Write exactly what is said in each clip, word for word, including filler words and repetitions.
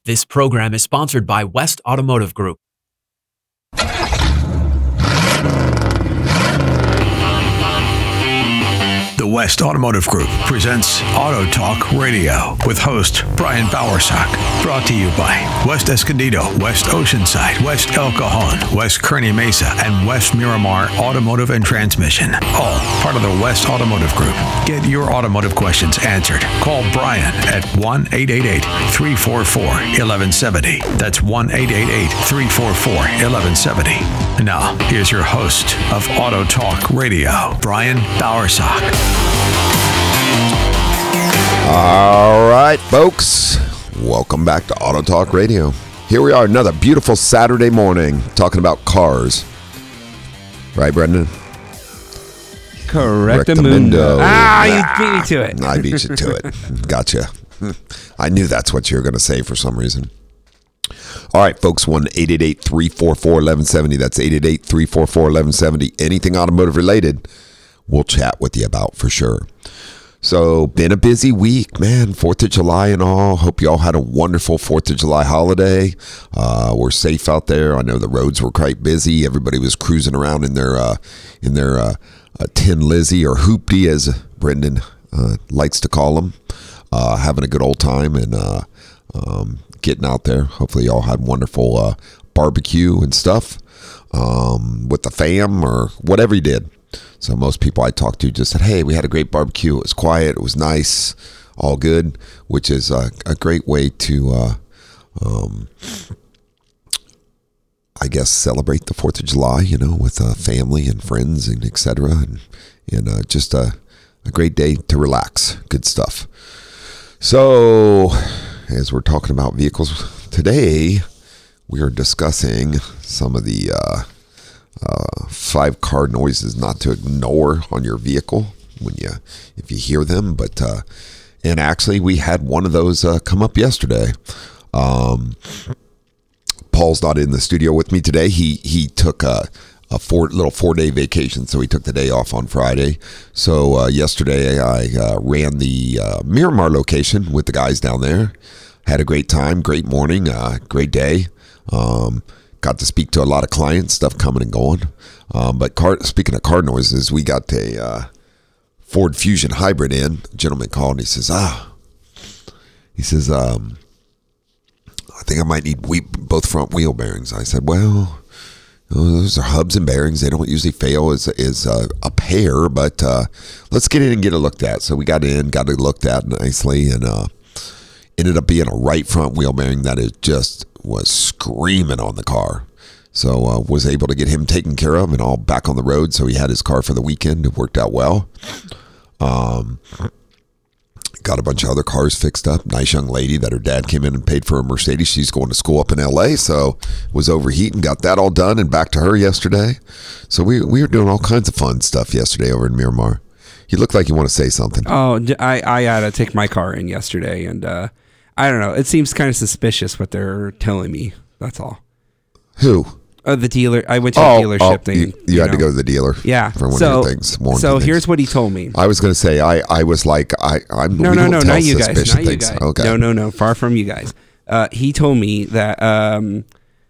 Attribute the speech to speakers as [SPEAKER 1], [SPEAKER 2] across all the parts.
[SPEAKER 1] This program is sponsored by West Automotive Group.
[SPEAKER 2] The West Automotive Group presents Auto Talk Radio with host Brian Bowersock. Brought to you by West Escondido, West Oceanside, West El Cajon, West Kearney Mesa, and West Miramar Automotive and Transmission. All part of the West Automotive Group. Get your automotive questions answered. Call Brian at one eight eight eight, three four four, one one seven zero. That's one eight eight eight, three four four, one one seven zero. Now, here's your host of Auto Talk Radio, Brian Bowersock.
[SPEAKER 3] All right, folks, welcome back to Auto Talk Radio. Here we are, another beautiful Saturday morning, talking about cars. Right, Brendan?
[SPEAKER 4] Correctamundo. Ah, you beat me to it.
[SPEAKER 3] I beat you to it. Gotcha. I knew that's what you were going to say for some reason. All right, folks, one eight eight eight, three four four, one one seven zero. That's eight eight eight, three four four, one one seven zero. Anything automotive related, we'll chat with you about for sure. So, been a busy week, man. fourth of July and all. Hope you all had a wonderful fourth of July holiday. Uh, we're safe out there. I know the roads were quite busy. Everybody was cruising around in their uh, in their uh, uh, Tin Lizzy or Hoopty, as Brendan uh, likes to call them. Uh, having a good old time and uh, um, getting out there. Hopefully, you all had wonderful uh, barbecue and stuff um, with the fam or whatever you did. So most people I talked to just said, hey, we had a great barbecue. It was quiet. It was nice. All good, which is a, a great way to, uh, um, I guess, celebrate the fourth of July, you know, with uh, family and friends and et cetera. And, and uh, just a, a great day to relax. Good stuff. So as we're talking about vehicles today, we are discussing some of the uh, Uh, five car noises not to ignore on your vehicle when you, if you hear them. But uh, and actually, we had one of those uh, come up yesterday. Um, Paul's not in the studio with me today. He he took a, a four little four day vacation, so he took the day off on Friday. So uh, yesterday, I uh, ran the uh, Miramar location with the guys down there. Had a great time, great morning, uh, great day. Um, Got to speak to a lot of clients, stuff coming and going. Um, but car, speaking of car noises, we got a uh, Ford Fusion hybrid in. A gentleman called and he says, ah, he says, um, I think I might need we- both front wheel bearings. I said, well, those are hubs and bearings. They don't usually fail as, as a, a pair, but uh, let's get in and get it looked at. So we got in, got it looked at nicely, and uh, ended up being a right front wheel bearing that is just was screaming on the car. So uh, was able to get him taken care of and all back on the road. So he had his car for the weekend. It worked out well. Um, got a bunch of other cars fixed up. Nice young lady that her dad came in and paid for a Mercedes. She's going to school up in L A, so was overheating. Got that all done and back to her yesterday. So we we were doing all kinds of fun stuff yesterday over in Miramar. You look like you want to say something.
[SPEAKER 4] Oh, I, I had to take my car in yesterday, and uh, I don't know. It seems kind of suspicious what they're telling me. That's all.
[SPEAKER 3] Who?
[SPEAKER 4] Oh, the dealer. I went to
[SPEAKER 3] oh,
[SPEAKER 4] the dealership
[SPEAKER 3] oh,
[SPEAKER 4] thing.
[SPEAKER 3] You, you, you had
[SPEAKER 4] know.
[SPEAKER 3] to go to the dealer.
[SPEAKER 4] Yeah.
[SPEAKER 3] For one
[SPEAKER 4] so,
[SPEAKER 3] of your things. One
[SPEAKER 4] so
[SPEAKER 3] things.
[SPEAKER 4] Here's what he told me.
[SPEAKER 3] I was going to say, I, I was like, I, I'm
[SPEAKER 4] no,
[SPEAKER 3] we
[SPEAKER 4] no,
[SPEAKER 3] don't
[SPEAKER 4] no,
[SPEAKER 3] tell
[SPEAKER 4] not you guys.
[SPEAKER 3] suspicious
[SPEAKER 4] Not you
[SPEAKER 3] things.
[SPEAKER 4] guys.
[SPEAKER 3] Okay.
[SPEAKER 4] No, no, no. Far from you guys. Uh, he told me that um,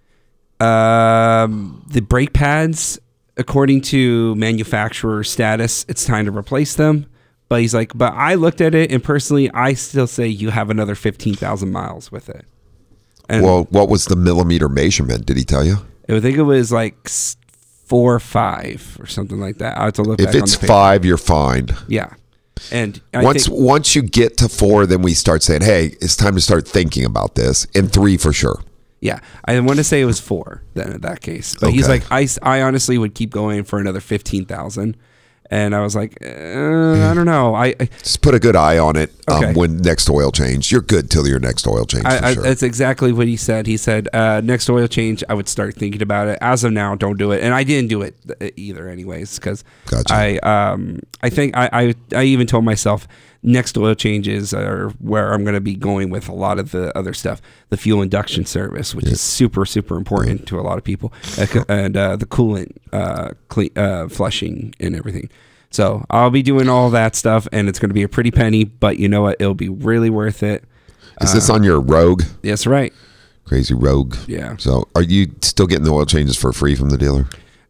[SPEAKER 4] um, the brake pads, according to manufacturer status, it's time to replace them. But he's like, but I looked at it, and personally, I still say you have another fifteen thousand miles with it. And
[SPEAKER 3] well, what was the millimeter measurement? Did he tell you?
[SPEAKER 4] I think it was like four or five or something like that. I have to look
[SPEAKER 3] If
[SPEAKER 4] back
[SPEAKER 3] it's
[SPEAKER 4] on the
[SPEAKER 3] five, you're fine.
[SPEAKER 4] Yeah. And I
[SPEAKER 3] once
[SPEAKER 4] think,
[SPEAKER 3] once you get to four, then we start saying, hey, it's time to start thinking about this. And three for sure.
[SPEAKER 4] Yeah. I want to say it was four then in that case. But
[SPEAKER 3] okay.
[SPEAKER 4] he's like, I, I honestly would keep going for another fifteen thousand. And I was like, uh, I don't know. I, I
[SPEAKER 3] just put a good eye on it.
[SPEAKER 4] Okay.
[SPEAKER 3] Um, when next oil change, you're good till your next oil change.
[SPEAKER 4] I,
[SPEAKER 3] for
[SPEAKER 4] I,
[SPEAKER 3] sure.
[SPEAKER 4] That's exactly what he said. He said, uh, next oil change, I would start thinking about it. As of now, don't do it. And I didn't do it either, anyways, because
[SPEAKER 3] gotcha.
[SPEAKER 4] I, um, I think I, I, I even told myself next oil changes are where I'm going to be going with a lot of the other stuff, the fuel induction service, which yeah. is super, super important yeah. to a lot of people, and uh, the coolant uh, cle- uh, flushing and everything. So I'll be doing all that stuff, and it's going to be a pretty penny, but you know what? It'll be really worth it.
[SPEAKER 3] Is this on your Rogue?
[SPEAKER 4] That's right.
[SPEAKER 3] Crazy Rogue.
[SPEAKER 4] Yeah.
[SPEAKER 3] So are you still getting the oil changes for free from the dealer?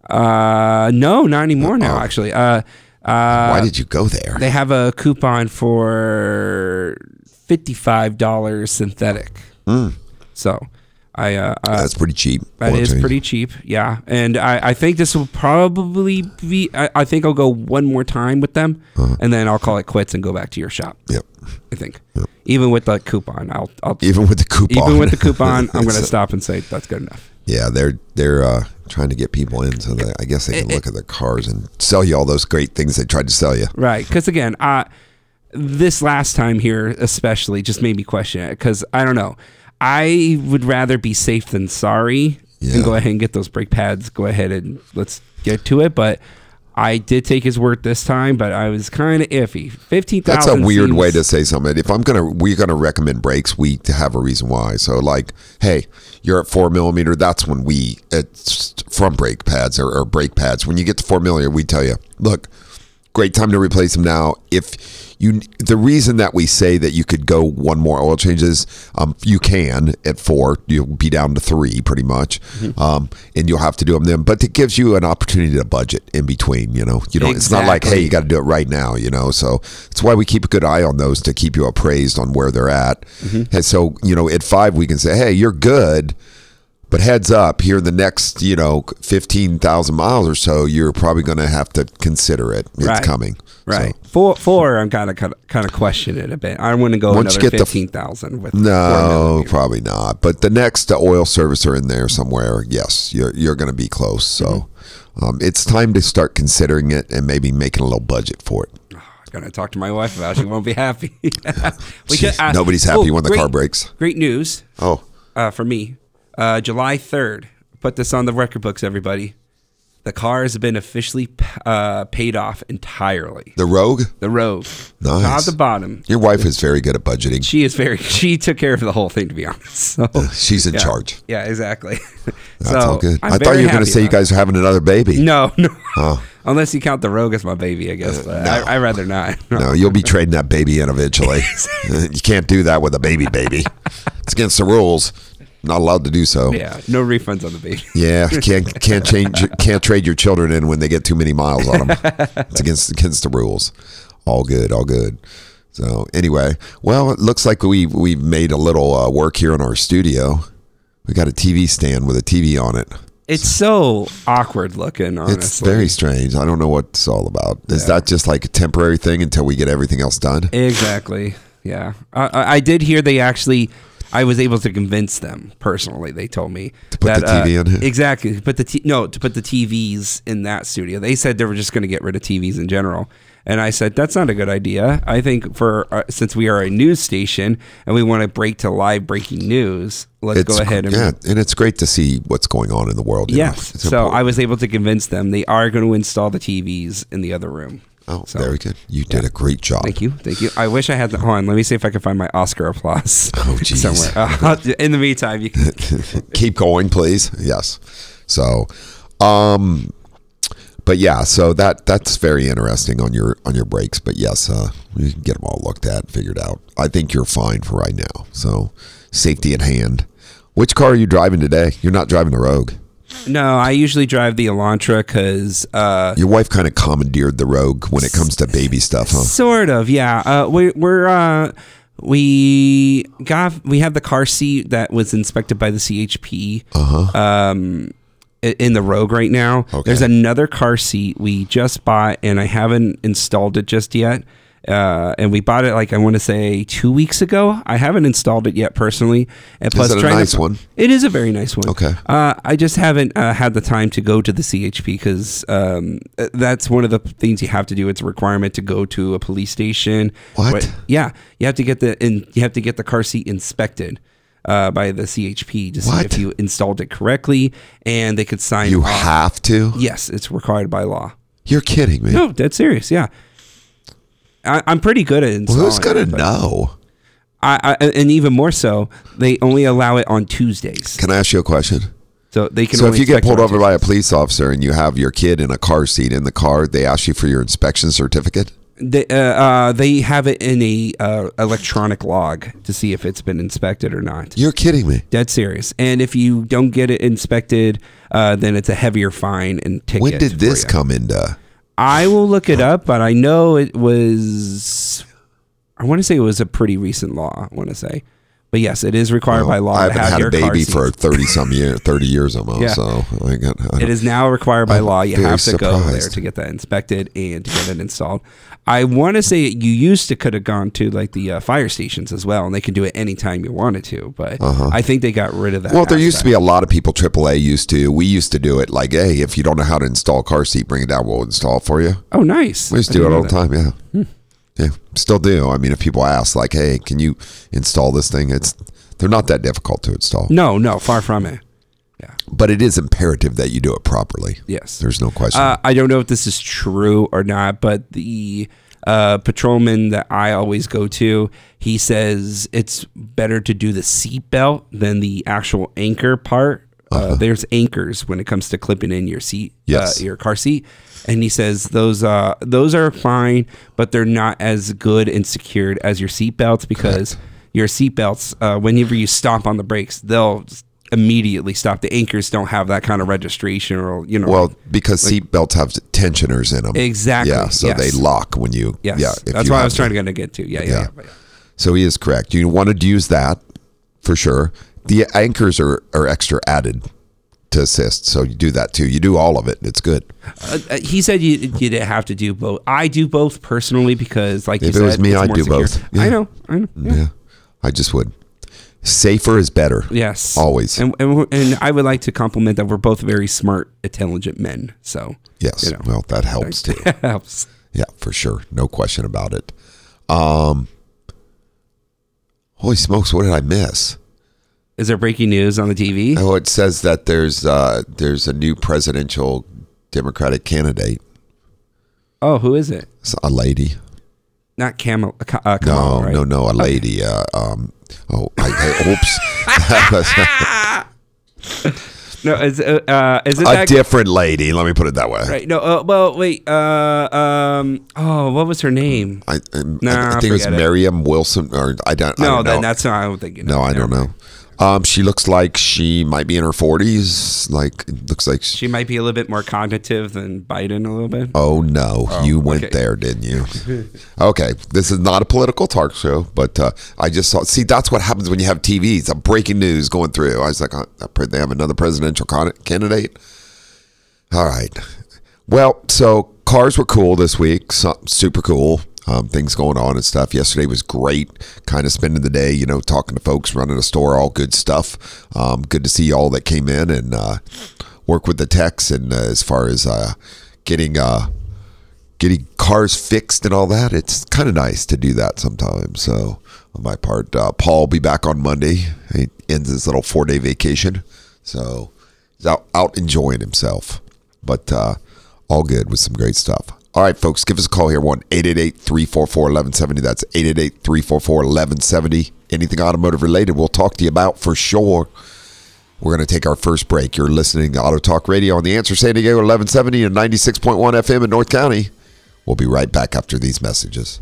[SPEAKER 4] Uh, no, not anymore now,
[SPEAKER 3] Oh.
[SPEAKER 4] actually. Uh, uh,
[SPEAKER 3] Why did you go there?
[SPEAKER 4] They have a coupon for fifty-five dollars synthetic.
[SPEAKER 3] Mm.
[SPEAKER 4] So I, uh, uh
[SPEAKER 3] That's pretty cheap.
[SPEAKER 4] that
[SPEAKER 3] oil
[SPEAKER 4] is
[SPEAKER 3] change.
[SPEAKER 4] pretty cheap. Yeah. And I, I think this will probably be, I, I think I'll go one more time with them
[SPEAKER 3] Uh-huh.
[SPEAKER 4] and then I'll call it quits and go back to your shop.
[SPEAKER 3] Yep.
[SPEAKER 4] I think.
[SPEAKER 3] Yep.
[SPEAKER 4] Even with the coupon, I'll, I'll
[SPEAKER 3] Even with the coupon.
[SPEAKER 4] even with the coupon, I'm going to
[SPEAKER 3] So-
[SPEAKER 4] stop and say that's good enough.
[SPEAKER 3] Yeah, they're they're uh, trying to get people in, so that I guess they can
[SPEAKER 4] It-
[SPEAKER 3] look at their cars and sell you all those great things they tried to sell you.
[SPEAKER 4] Right. Because again, uh, this last time here especially just made me question it because I don't know. I would rather be safe than sorry
[SPEAKER 3] Yeah.
[SPEAKER 4] and go ahead and get those brake pads. Go ahead and let's get to it. But I did take his word this time, but I was kind of iffy. fifteen thousand
[SPEAKER 3] That's a weird
[SPEAKER 4] seems,
[SPEAKER 3] way to say something. If I'm gonna, we're gonna recommend brakes, we have a reason why. So like, hey, you're at four millimeter. That's when we it's from brake pads or, or brake pads. When you get to four millimeter, we tell you, look, great time to replace them now. If you, the reason that we say that you could go one more oil changes, um, you can at four. You'll be down to three pretty much,
[SPEAKER 4] Mm-hmm.
[SPEAKER 3] um, and you'll have to do them then. But it gives you an opportunity to budget in between. You know, you know, it's not like, hey,
[SPEAKER 4] Exactly.
[SPEAKER 3] you got to do it right now. You know, so it's why we keep a good eye on those to keep you appraised on where they're at.
[SPEAKER 4] Mm-hmm.
[SPEAKER 3] And so, you know, at five we can say, hey, you're good. But heads up, here in the next, you know, fifteen thousand miles or so, you're probably going to have to consider it. It's
[SPEAKER 4] Right.
[SPEAKER 3] coming.
[SPEAKER 4] Right.
[SPEAKER 3] So,
[SPEAKER 4] Four, four. I'm kind of kind of question it a bit. I want to go
[SPEAKER 3] Once you
[SPEAKER 4] another
[SPEAKER 3] get the-
[SPEAKER 4] fifteen thousand with four
[SPEAKER 3] no,
[SPEAKER 4] millimeter.
[SPEAKER 3] probably not. But the next uh, oil servicer in there somewhere, yes, you're you're going to be close. So
[SPEAKER 4] Mm-hmm.
[SPEAKER 3] um, it's time to start considering it and maybe making a little budget for it.
[SPEAKER 4] I'm gonna talk to my wife about it. She won't be happy. We
[SPEAKER 3] Jeez,
[SPEAKER 4] just- uh,
[SPEAKER 3] nobody's happy
[SPEAKER 4] oh,
[SPEAKER 3] when the
[SPEAKER 4] great-
[SPEAKER 3] car breaks.
[SPEAKER 4] Great news
[SPEAKER 3] Oh,
[SPEAKER 4] uh, for me. Uh, July third. Put this on the record books, everybody. The car has been officially uh, paid off entirely.
[SPEAKER 3] the Rogue?
[SPEAKER 4] The Rogue,
[SPEAKER 3] Nice.
[SPEAKER 4] top to bottom.
[SPEAKER 3] Your wife is very good at budgeting.
[SPEAKER 4] She is very. She took care of the whole thing, to be honest. So
[SPEAKER 3] She's in
[SPEAKER 4] yeah.
[SPEAKER 3] charge.
[SPEAKER 4] Yeah, exactly.
[SPEAKER 3] That's
[SPEAKER 4] So,
[SPEAKER 3] all good.
[SPEAKER 4] I'm
[SPEAKER 3] I thought
[SPEAKER 4] very
[SPEAKER 3] you were going
[SPEAKER 4] happy
[SPEAKER 3] to say you
[SPEAKER 4] about it.
[SPEAKER 3] guys are having another baby.
[SPEAKER 4] No, no.
[SPEAKER 3] Oh.
[SPEAKER 4] Unless you count the Rogue as my baby, I guess. But
[SPEAKER 3] no.
[SPEAKER 4] I, I'd rather not.
[SPEAKER 3] No, you'll be trading that baby in eventually. You can't do that with a baby baby. It's against the rules. Not allowed to do so.
[SPEAKER 4] Yeah, no refunds on the baby.
[SPEAKER 3] Yeah, can't can't change can't trade your children in when they get too many miles on them. It's against against the rules. All good, all good. So anyway, well, it looks like we we've made a little uh, work here in our studio. We got a T V stand with a T V on it.
[SPEAKER 4] It's so awkward looking, honestly.
[SPEAKER 3] It's very strange. I don't know what it's all about. Is
[SPEAKER 4] Yeah.
[SPEAKER 3] that just like a temporary thing until we get everything else done?
[SPEAKER 4] Exactly. Yeah. I, I I did hear they actually. I was able to convince them personally. They told me to
[SPEAKER 3] put the T V in here?
[SPEAKER 4] Exactly. To put the t- no to put the T Vs in that studio. They said they were just going to get rid of T Vs in general, and I said that's not a good idea. I think for uh, since we are a news station and we want to break to live breaking news, let's
[SPEAKER 3] It's
[SPEAKER 4] go ahead and
[SPEAKER 3] yeah, and it's great to see what's going on in the world. you know.
[SPEAKER 4] yes.
[SPEAKER 3] It's
[SPEAKER 4] So
[SPEAKER 3] important.
[SPEAKER 4] I was able to convince them they are going to install the T Vs in the other room.
[SPEAKER 3] Oh,
[SPEAKER 4] So,
[SPEAKER 3] very good. You did a great job.
[SPEAKER 4] Thank you, thank you. I wish I had the. Hold on, let me see if I can find my Oscar applause.
[SPEAKER 3] Oh, jeez.
[SPEAKER 4] somewhere. Uh, in the meantime, you can.
[SPEAKER 3] Keep going, please. Yes. So, um, but yeah, so that that's very interesting on your on your brakes. But yes, uh, you can get them all looked at, figured out. I think you're fine for right now. So, safety at hand. Which car are you driving today? You're not driving the Rogue.
[SPEAKER 4] No, I usually drive the Elantra because. Uh,
[SPEAKER 3] Your wife kind of commandeered the Rogue when it comes to baby stuff, huh?
[SPEAKER 4] Sort of, yeah. Uh, we, we're uh, we got we have the car seat that was inspected by the C H P.
[SPEAKER 3] Uh-huh.
[SPEAKER 4] Um, i- in the Rogue right now.
[SPEAKER 3] Okay.
[SPEAKER 4] There's another car seat we just bought, and I haven't installed it just yet. Uh, and we bought it like I want to say two weeks ago. I haven't installed it yet personally. And plus,
[SPEAKER 3] it a
[SPEAKER 4] trying
[SPEAKER 3] nice
[SPEAKER 4] to,
[SPEAKER 3] one?
[SPEAKER 4] It is a very nice one.
[SPEAKER 3] Okay.
[SPEAKER 4] Uh, I just haven't uh, had the time to go to the C H P because um, that's one of the things you have to do. It's a requirement to go to a police station.
[SPEAKER 3] What?
[SPEAKER 4] But, yeah, you have to get the in, you have to get the car seat inspected uh, by the C H P to see
[SPEAKER 3] What?
[SPEAKER 4] if you installed it correctly, and they could sign.
[SPEAKER 3] You
[SPEAKER 4] off.
[SPEAKER 3] have to?
[SPEAKER 4] Yes, it's required by law.
[SPEAKER 3] You're kidding me.
[SPEAKER 4] No, dead serious. Yeah, I, I'm pretty good at
[SPEAKER 3] Well,
[SPEAKER 4] installing.
[SPEAKER 3] who's going
[SPEAKER 4] it,
[SPEAKER 3] to
[SPEAKER 4] but
[SPEAKER 3] know?
[SPEAKER 4] I, I, and even more so, they only allow it on Tuesdays.
[SPEAKER 3] Can I ask you a question?
[SPEAKER 4] So they can.
[SPEAKER 3] So
[SPEAKER 4] only
[SPEAKER 3] if you get
[SPEAKER 4] inspect
[SPEAKER 3] pulled
[SPEAKER 4] on
[SPEAKER 3] over by a
[SPEAKER 4] Tuesdays.
[SPEAKER 3] police officer and you have your kid in a car seat in the car, they ask you for your inspection certificate?
[SPEAKER 4] They, uh, uh, they have it in a uh, electronic log to see if it's been inspected or not.
[SPEAKER 3] You're kidding me.
[SPEAKER 4] Dead serious. And if you don't get it inspected, uh, then it's a heavier fine and ticket.
[SPEAKER 3] When did this
[SPEAKER 4] for you.
[SPEAKER 3] come into?
[SPEAKER 4] I will look it up, but I know it was. I want to say it was a pretty recent law. I want to say. But yes, it is required
[SPEAKER 3] Well,
[SPEAKER 4] by law
[SPEAKER 3] I
[SPEAKER 4] to
[SPEAKER 3] haven't
[SPEAKER 4] have
[SPEAKER 3] had
[SPEAKER 4] your
[SPEAKER 3] a baby
[SPEAKER 4] car
[SPEAKER 3] for thirty some years, thirty years almost.
[SPEAKER 4] Yeah.
[SPEAKER 3] So I got. I
[SPEAKER 4] It is now required by
[SPEAKER 3] I'm
[SPEAKER 4] law. You
[SPEAKER 3] very
[SPEAKER 4] have to go there
[SPEAKER 3] surprised.
[SPEAKER 4] to get that inspected and to get it installed. I want to say you used to could have gone to like the uh, fire stations as well, and they could do it anytime you wanted to. But I think they got rid of that.
[SPEAKER 3] Well, there used to
[SPEAKER 4] aspect.
[SPEAKER 3] be a lot of people. triple A used to. We used to do it like, hey, if you don't know how to install a car seat, bring it down. We'll install it for you.
[SPEAKER 4] Oh, nice.
[SPEAKER 3] We used to
[SPEAKER 4] I
[SPEAKER 3] do it
[SPEAKER 4] didn't
[SPEAKER 3] all the
[SPEAKER 4] know
[SPEAKER 3] time. Yeah.
[SPEAKER 4] Hmm.
[SPEAKER 3] Yeah. Still do. I mean, if people ask, like, hey, can you install this thing? It's they're not that difficult to install.
[SPEAKER 4] that. No, no, far from it. Yeah.
[SPEAKER 3] But it is imperative that you do it properly.
[SPEAKER 4] Yes.
[SPEAKER 3] There's no question.
[SPEAKER 4] Uh, I don't know if this is true or not, but the uh, patrolman that I always go to, he says it's better to do the seatbelt than the actual anchor part. Uh,
[SPEAKER 3] Uh-huh.
[SPEAKER 4] There's anchors when it comes to clipping in your seat,
[SPEAKER 3] Yes.
[SPEAKER 4] uh, your car seat, and he says those uh, those are fine, but they're not as good and secured as your seatbelts because your seatbelts, uh, whenever you stomp on the brakes, they'll immediately stop. The anchors don't have that kind of registration, or you know.
[SPEAKER 3] well, because seat belts have tensioners in them.
[SPEAKER 4] Exactly,
[SPEAKER 3] Yeah, so
[SPEAKER 4] yes.
[SPEAKER 3] they lock when you.
[SPEAKER 4] Yes,
[SPEAKER 3] Yeah, if
[SPEAKER 4] that's
[SPEAKER 3] you
[SPEAKER 4] what I
[SPEAKER 3] have
[SPEAKER 4] was trying
[SPEAKER 3] the-
[SPEAKER 4] to get to. Yeah, yeah,
[SPEAKER 3] Yeah.
[SPEAKER 4] yeah. but yeah.
[SPEAKER 3] So he is correct. You want to use that for sure. The anchors are, are extra added to assist, so you do that too. You do all of it. It's good.
[SPEAKER 4] Uh, uh, he said you you didn't have to do both. I do both personally because, like
[SPEAKER 3] If
[SPEAKER 4] you
[SPEAKER 3] it was
[SPEAKER 4] said,
[SPEAKER 3] me,
[SPEAKER 4] it's
[SPEAKER 3] I'd
[SPEAKER 4] more
[SPEAKER 3] do
[SPEAKER 4] secure.
[SPEAKER 3] both. Yeah.
[SPEAKER 4] I know, I know.
[SPEAKER 3] Yeah.
[SPEAKER 4] Yeah.
[SPEAKER 3] I just would. Safer is better.
[SPEAKER 4] Yes,
[SPEAKER 3] Always.
[SPEAKER 4] And, and we're- and I would like to compliment that we're both very smart, intelligent men. So
[SPEAKER 3] Yes.
[SPEAKER 4] you know.
[SPEAKER 3] Well, that helps too.
[SPEAKER 4] helps.
[SPEAKER 3] Yeah, for sure. No question about it. Um, holy smokes, what did I miss?
[SPEAKER 4] Is there breaking news on the T V?
[SPEAKER 3] Oh, it says that there's uh, there's a new presidential Democratic candidate.
[SPEAKER 4] Oh, who is it?
[SPEAKER 3] It's a lady.
[SPEAKER 4] Not Camel. Uh, Kamala,
[SPEAKER 3] No,
[SPEAKER 4] right?
[SPEAKER 3] no, no, a lady. Uh, um, oh, I, I, oops.
[SPEAKER 4] No, is uh, uh, is it
[SPEAKER 3] A
[SPEAKER 4] that?
[SPEAKER 3] different lady. Let me put it that way.
[SPEAKER 4] Right. No. Uh, well, wait. Uh, um. Oh, what was her name?
[SPEAKER 3] I, I,
[SPEAKER 4] Nah,
[SPEAKER 3] I think it was
[SPEAKER 4] forget it.
[SPEAKER 3] Miriam Wilson, or I don't. I
[SPEAKER 4] No,
[SPEAKER 3] don't
[SPEAKER 4] then
[SPEAKER 3] know.
[SPEAKER 4] that's not. I don't think. You know.
[SPEAKER 3] No, I don't know. Um, she looks like she might be in her forties. Like, it looks like. She,
[SPEAKER 4] She might be a little bit more cognitive than Biden a little bit.
[SPEAKER 3] oh no, you went
[SPEAKER 4] okay.
[SPEAKER 3] there, didn't you? Okay, this is not a political talk show, but uh, I just saw. See, that's what happens when you have T Vs. A breaking news going through. I was like, oh, they have another presidential con- candidate. All right. Well, so cars were cool this week. So, super cool. Um, things going on and stuff. Yesterday was great. Kind of spending the day, you know, talking to folks, running a store, all good stuff. Um, good to see all that came in and uh, work with the techs and uh, as far as uh, getting uh, getting cars fixed and all that. It's kind of nice to do that sometimes. So on my part, uh, Paul will be back on Monday. He ends his little four day vacation, so he's out out enjoying himself. But uh, all good with some great stuff. All right, folks, give us a call here, one eight eight eight, three four four, one one seven zero. That's eight eight eight, three four four, one one seven zero. Anything automotive related, we'll talk to you about for sure. We're going to take our first break. You're listening to Auto Talk Radio on The Answer San Diego, eleven seventy and ninety-six point one F M in North County. We'll be right back after these messages.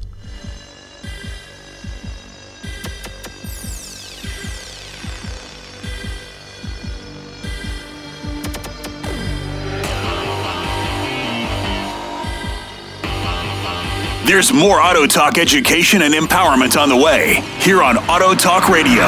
[SPEAKER 5] There's more Auto Talk education and empowerment on the way here on Auto Talk Radio.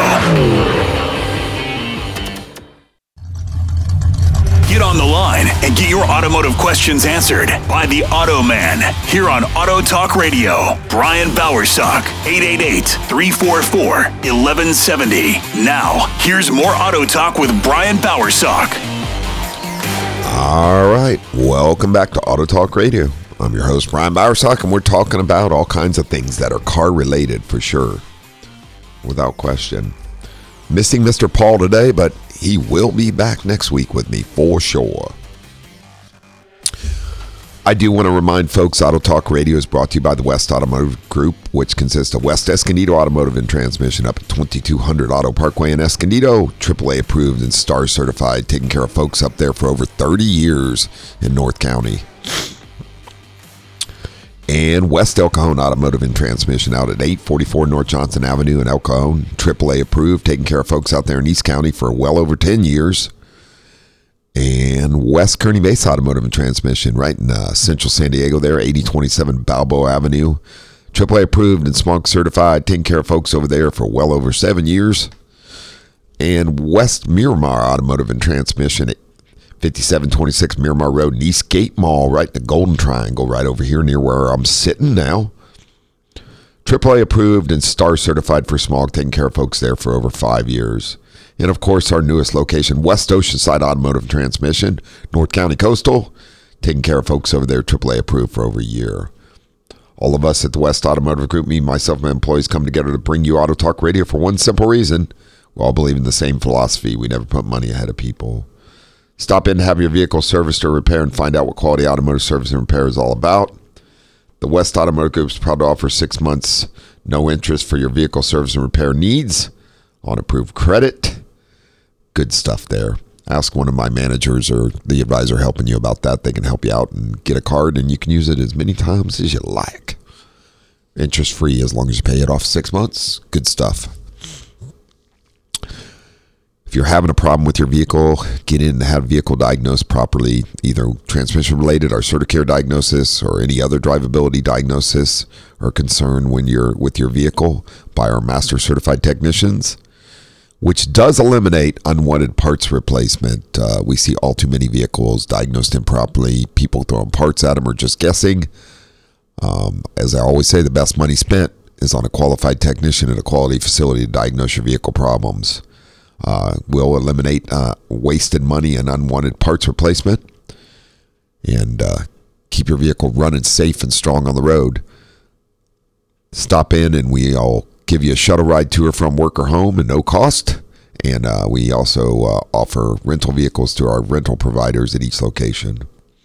[SPEAKER 5] Get on the line and get your automotive questions answered by the Auto Man here on Auto Talk Radio. Brian Bowersock, eight eight eight, three four four, one one seven zero. Now, here's more Auto Talk with Brian Bowersock.
[SPEAKER 3] All right, welcome back to Auto Talk Radio. I'm your host, Brian Bowersock, and we're talking about all kinds of things that are car-related for sure, without question. Missing Mister Paul today, but he will be back next week with me for sure. I do want to remind folks, Auto Talk Radio is brought to you by the West Automotive Group, which consists of West Escondido Automotive and Transmission up at twenty-two hundred Auto Parkway in Escondido, triple A approved and STAR certified, taking care of folks up there for over thirty years in North County. And West El Cajon Automotive and Transmission out at eight forty-four North Johnson Avenue in El Cajon. triple A approved, taking care of folks out there in East County for well over ten years. And West Kearney Mesa Automotive and Transmission right in uh, Central San Diego there, eighty twenty-seven Balboa Avenue. triple A approved and smog certified, taking care of folks over there for well over seven years. And West Miramar Automotive and Transmission at fifty-seven twenty-six Miramar Road in Eastgate Mall, right in the Golden Triangle, right over here near where I'm sitting now. triple A approved and star certified for smog, taking care of folks there for over five years. And, of course, our newest location, West Oceanside Automotive and Transmission, North County Coastal, taking care of folks over there, triple A approved for over a year. All of us at the West Automotive Group, me, myself, and my employees come together to bring you Auto Talk Radio for one simple reason. We all believe in the same philosophy. We never put money ahead of people. Stop in to have your vehicle serviced or repaired and find out what quality automotive service and repair is all about. The West Automotive Group is proud to offer six months no interest for your vehicle service and repair needs on approved credit. Good stuff there. Ask one of my managers or the advisor helping you about that. They can help you out and get a card, and you can use it as many times as you like. Interest free as long as you pay it off six months. Good stuff. If you're having a problem with your vehicle, get in and have vehicle diagnosed properly, either transmission related or Certicare diagnosis or any other drivability diagnosis or concern when you're with your vehicle by our master certified technicians, which does eliminate unwanted parts replacement. Uh, we see all too many vehicles diagnosed improperly, people throwing parts at them or just guessing. Um, as I always say, the best money spent is on a qualified technician at a quality facility to diagnose your vehicle problems. Uh, we'll eliminate uh, wasted money and unwanted parts replacement and uh, keep your vehicle running safe and strong on the road. Stop in and we'll give you a shuttle ride to or from work or home at no cost. And uh, we also uh, offer rental vehicles to our rental providers at each location.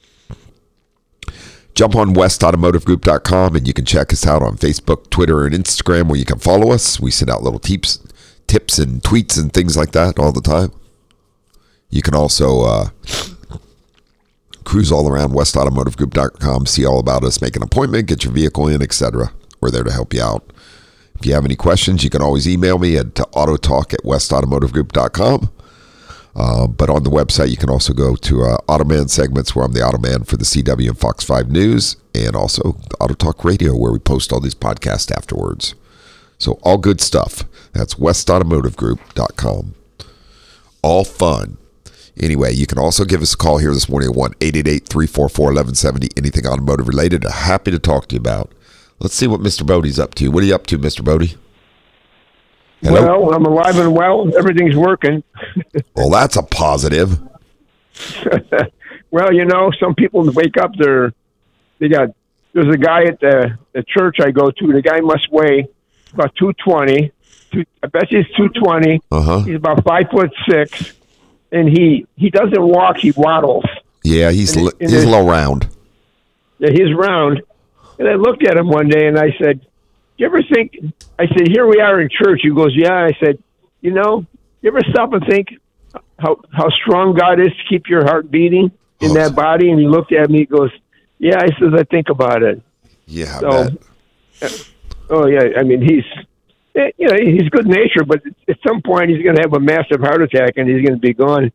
[SPEAKER 3] Jump on west automotive group dot com and you can check us out on Facebook, Twitter, and Instagram where you can follow us. We send out little tips. tips and tweets and things like that all the time. You can also uh, cruise all around west automotive group dot com, see all about us, make an appointment, get your vehicle in, et cetera. We're there to help you out. If you have any questions, you can always email me at autotalk at west automotive group dot com. Uh, but on the website, you can also go to uh, Automan segments where I'm the Automan for the C W and Fox five News, and also Auto Talk Radio where we post all these podcasts afterwards. So all good stuff. That's west automotive group dot com. All fun. Anyway, you can also give us a call here this morning at one eight eight eight, three four four, one one seven zero. Anything automotive related, I'm happy to talk to you about. Let's see what Mister Bodie's up to. What are you up to, Mister Bodie?
[SPEAKER 6] Hello? Well, I'm alive and well. Everything's working.
[SPEAKER 3] Well, that's a positive.
[SPEAKER 6] Well, you know, some people wake up, they're, they got, there's a guy at the, the church I go to, the guy must weigh about two twenty. Two, I bet he's two twenty.
[SPEAKER 3] Uh-huh.
[SPEAKER 6] He's about five foot six, and he, he doesn't walk, he waddles.
[SPEAKER 3] Yeah, he's,
[SPEAKER 6] and,
[SPEAKER 3] li-
[SPEAKER 6] and
[SPEAKER 3] he's a little round.
[SPEAKER 6] Yeah, he's round. And I looked at him one day, and I said, you ever think, I said, here we are in church. He goes, yeah. I said, you know, you ever stop and think how how strong God is to keep your heart beating in
[SPEAKER 3] oh.
[SPEAKER 6] that body? And he looked at me, he goes, yeah. I says, I think about it.
[SPEAKER 3] Yeah,
[SPEAKER 6] so,
[SPEAKER 3] I
[SPEAKER 6] bet. Oh, yeah, I mean, he's, you know, he's good natured, but at some point he's going to have a massive heart attack and he's going to be gone.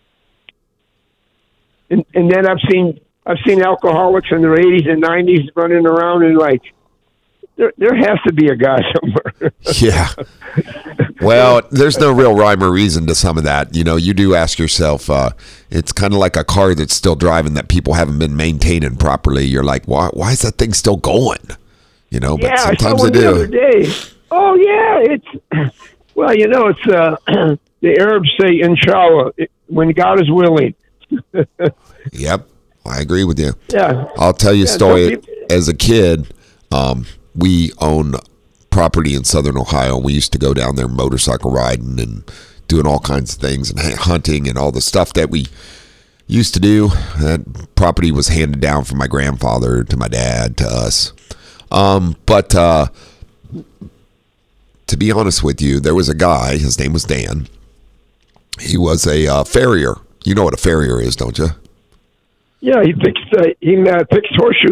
[SPEAKER 6] And and then I've seen I've seen alcoholics in their eighties and nineties running around and like, There, there has to be a guy somewhere.
[SPEAKER 3] Yeah. Well, there's no real rhyme or reason to some of that. You know, you do ask yourself, uh, it's kind of like a car that's still driving that people haven't been maintaining properly. You're like, why, why is that thing still going? You know, but
[SPEAKER 6] yeah,
[SPEAKER 3] sometimes
[SPEAKER 6] I saw
[SPEAKER 3] they
[SPEAKER 6] one
[SPEAKER 3] do.
[SPEAKER 6] The other day. Oh, yeah. It's, well, you know, it's, uh, the Arabs say, inshallah, it, when God is willing.
[SPEAKER 3] Yep. I agree with you.
[SPEAKER 6] Yeah.
[SPEAKER 3] I'll tell you a
[SPEAKER 6] Yeah,
[SPEAKER 3] story.
[SPEAKER 6] people-
[SPEAKER 3] As a kid, um, we own property in southern Ohio. We used to go down there motorcycle riding and doing all kinds of things and hunting and all the stuff that we used to do. That property was handed down from my grandfather to my dad to us. Um, but uh, to be honest with you, there was a guy, his name was Dan. He was a uh, farrier. You know what a farrier is, don't you?
[SPEAKER 6] Yeah, he fixed, uh, he uh, fixed horseshoes.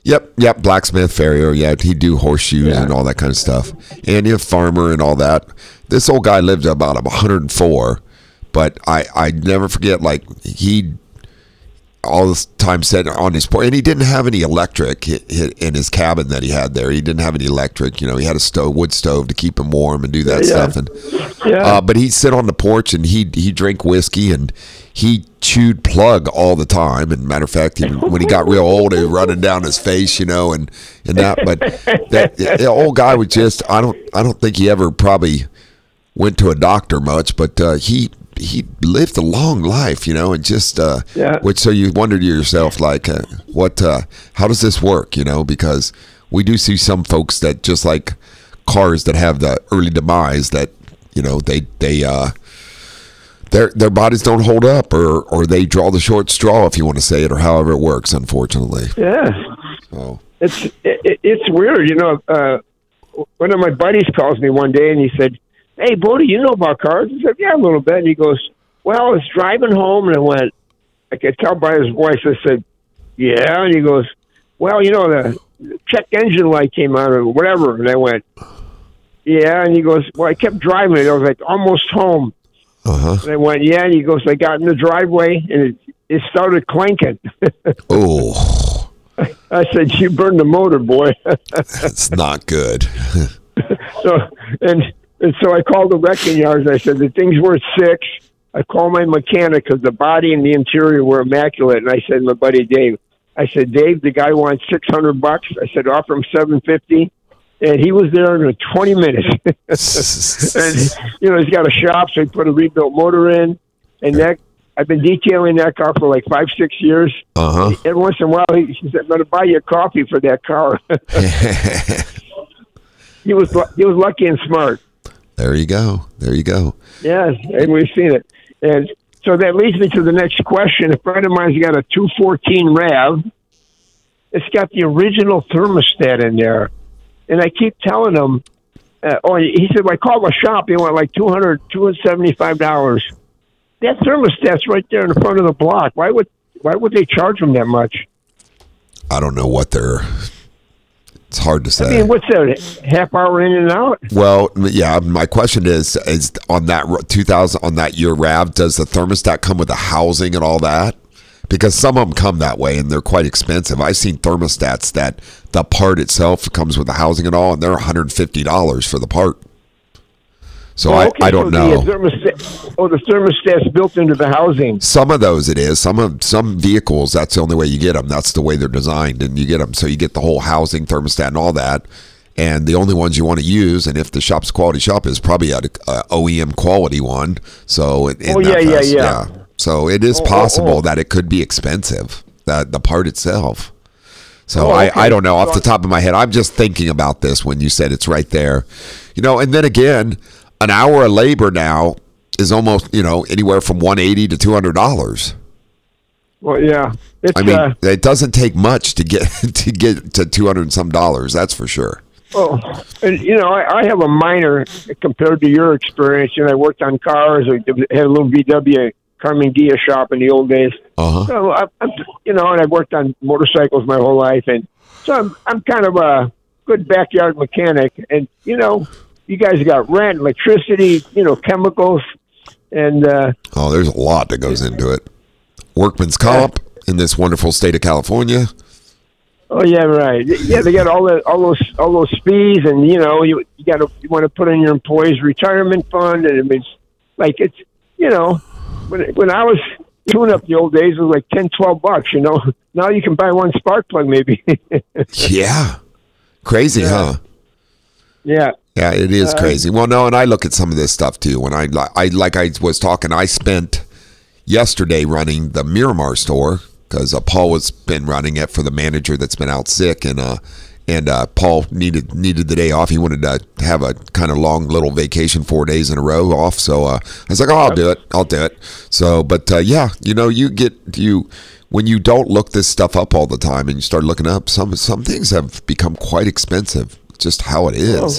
[SPEAKER 3] Yep, yep, blacksmith, farrier, yeah, he'd do horseshoes
[SPEAKER 6] Yeah.
[SPEAKER 3] and all that kind of stuff. And he's a farmer and all that. This old guy lived about one hundred four, but I, I never forget, like, he all this time said on his porch, and he didn't have any electric hi- hi- in his cabin that he had there. He didn't have any electric, you know, he had a stove, wood stove to keep him warm and do that
[SPEAKER 6] Yeah.
[SPEAKER 3] stuff. And
[SPEAKER 6] Yeah.
[SPEAKER 3] uh, but he'd sit on the porch and he'd, he'd drink whiskey and he chewed plug all the time. And matter of fact, he, when he got real old, it was running down his face, you know, and, and that. But that the old guy was just, I don't, I don't think he ever probably went to a doctor much, but uh, he he lived a long life, you know, and just uh,
[SPEAKER 6] Yeah.
[SPEAKER 3] which so you wonder to yourself, like, uh, what, uh, how does this work, you know? Because we do see some folks that just like cars that have the early demise that, you know, they they uh, their their bodies don't hold up, or or they draw the short straw, if you want to say it, or however it works. Unfortunately,
[SPEAKER 6] Yeah.
[SPEAKER 3] so
[SPEAKER 6] It's it, it's weird, you know. Uh, one of my buddies calls me one day and he said, "Hey, Bodie, you know about cars?" I said, "Yeah, a little bit." And he goes, "Well, I was driving home and I went, I could tell by his voice." I said, "Yeah," and he goes, "Well, you know, the check engine light came on or whatever," and I went, "Yeah," and he goes, "Well, I kept driving it. I was like almost home."
[SPEAKER 3] uh huh.
[SPEAKER 6] And I went, "Yeah," and he goes, "I got in the driveway and it it started clanking."
[SPEAKER 3] Oh,
[SPEAKER 6] I said, "You burned the motor, boy."
[SPEAKER 3] that's not good.
[SPEAKER 6] So and and so I called the wrecking yards. I said the thing's worth six. I called my mechanic because the body and the interior were immaculate. And I said, my buddy Dave, I said, "Dave, the guy wants six hundred bucks." I said, "Offer him seven fifty." And he was there in twenty minutes. And you know, he's got a shop, so he put a rebuilt motor in. And that I've been detailing that car for like five, six years.
[SPEAKER 3] Uh huh.
[SPEAKER 6] Every once in a while, he said, "I'm going to buy you a coffee for that car." he was he was lucky and smart.
[SPEAKER 3] There you go. There you go.
[SPEAKER 6] Yes, and we've seen it. And so that leads me to the next question. A friend of mine's got a two fourteen RAV. It's got the original thermostat in there. And I keep telling him, uh, oh, he said, well, I called the shop. He went like two hundred dollars, two hundred seventy-five dollars. That thermostat's right there in the front of the block. Why would why would they charge them that much?
[SPEAKER 3] I don't know what they're. It's hard to say.
[SPEAKER 6] I mean, what's that, half hour in and out?
[SPEAKER 3] Well, yeah. My question is: is on that two thousand on that year RAV, does the thermostat come with the housing and all that? Because some of them come that way, and they're quite expensive. I've seen thermostats that the part itself comes with the housing and all, and they're one hundred fifty dollars for the part. So
[SPEAKER 6] Oh,
[SPEAKER 3] I,
[SPEAKER 6] okay,
[SPEAKER 3] I don't
[SPEAKER 6] so
[SPEAKER 3] know.
[SPEAKER 6] The thermostat, oh, the thermostat's built into the housing.
[SPEAKER 3] Some of those it is. Some of some vehicles, that's the only way you get them. That's the way they're designed, and you get them. So you get the whole housing, thermostat, and all that. And the only ones you want to use, and if the shop's a quality shop, is probably a, a O E M quality one. So in, in
[SPEAKER 6] Oh,
[SPEAKER 3] that
[SPEAKER 6] yeah, yeah,
[SPEAKER 3] fast-
[SPEAKER 6] yeah.
[SPEAKER 3] So it is
[SPEAKER 6] Oh, oh,
[SPEAKER 3] possible
[SPEAKER 6] oh.
[SPEAKER 3] that it could be expensive, that the part itself. So
[SPEAKER 6] Oh,
[SPEAKER 3] I,
[SPEAKER 6] okay.
[SPEAKER 3] I don't know off
[SPEAKER 6] So-
[SPEAKER 3] the top of my head. I'm just thinking about this when you said it's right there. You know, and then again, an hour of labor now is almost, you know, anywhere from one hundred eighty dollars to two hundred dollars.
[SPEAKER 6] Well, yeah. It's,
[SPEAKER 3] I mean,
[SPEAKER 6] uh,
[SPEAKER 3] it doesn't take much to get to get to two hundred and some dollars. That's for sure.
[SPEAKER 6] oh, and, you know, I, I have a minor compared to your experience. You know, I worked on cars. I had a little V W Carmen Dia shop in the old days.
[SPEAKER 3] Uh huh.
[SPEAKER 6] So, I, I'm, you know, and I've worked on motorcycles my whole life. And so I'm, I'm kind of a good backyard mechanic. And, you know, you guys got rent, electricity, you know, chemicals. And, uh,
[SPEAKER 3] Oh, there's a lot that goes into it. Workman's comp in this wonderful state of California.
[SPEAKER 6] oh, yeah, right. Yeah, they got all the all those all those fees, and you know, you you got to you want to put in your employees' retirement fund, and it means like it's you know, when when I was doing up the old days, it was like ten, twelve bucks. You know, now you can buy one spark plug maybe.
[SPEAKER 3] Yeah. Crazy, huh?
[SPEAKER 6] Yeah.
[SPEAKER 3] Yeah, it is
[SPEAKER 6] Uh,
[SPEAKER 3] crazy. Well, no, and I look at some of this stuff too. When I, I like I was talking, I spent yesterday running the Miramar store because uh, Paul has been running it for the manager that's been out sick, and uh, and uh, Paul needed needed the day off. He wanted to have a kind of long little vacation, four days in a row off. So uh, I was like, oh, I'll do it. I'll do it. So, but uh, yeah, you know, you get you when you don't look this stuff up all the time, and you start looking up some some things have become quite expensive. Just how it is.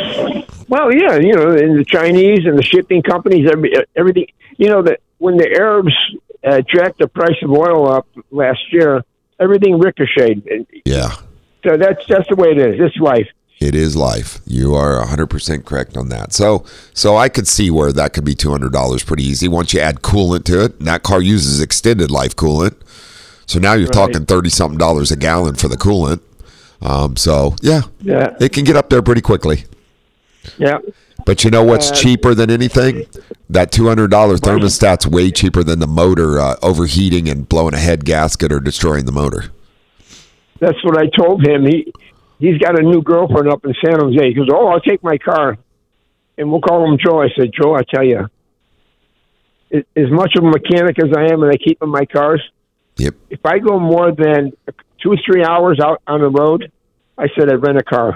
[SPEAKER 6] Well, yeah, you know, and the Chinese and the shipping companies, every, everything. You know that when the Arabs uh, jacked the price of oil up last year, everything ricocheted. And
[SPEAKER 3] Yeah.
[SPEAKER 6] So that's that's the way it is. It's life.
[SPEAKER 3] It is life. You are one hundred percent correct on that. So so I could see where that could be two hundred dollars pretty easy once you add coolant to it. And that car uses extended life coolant. So now you're
[SPEAKER 6] Right.
[SPEAKER 3] talking thirty-something dollars a gallon for the coolant. Um, so, yeah,
[SPEAKER 6] Yeah.
[SPEAKER 3] it can get up there pretty quickly.
[SPEAKER 6] Yeah.
[SPEAKER 3] But you know what's
[SPEAKER 6] Uh,
[SPEAKER 3] cheaper than anything? That two hundred dollars thermostat's way cheaper than the motor uh, overheating and blowing a head gasket or destroying the motor.
[SPEAKER 6] That's what I told him. He he's got a new girlfriend up in San Jose. He goes, "Oh, I'll take my car, and we'll call him Joe." I said, "Joe, I tell you, it, as much of a mechanic as I am, and I keep in my cars,
[SPEAKER 3] Yep.
[SPEAKER 6] if I go more than two or three hours out on the road, I said I rent a car."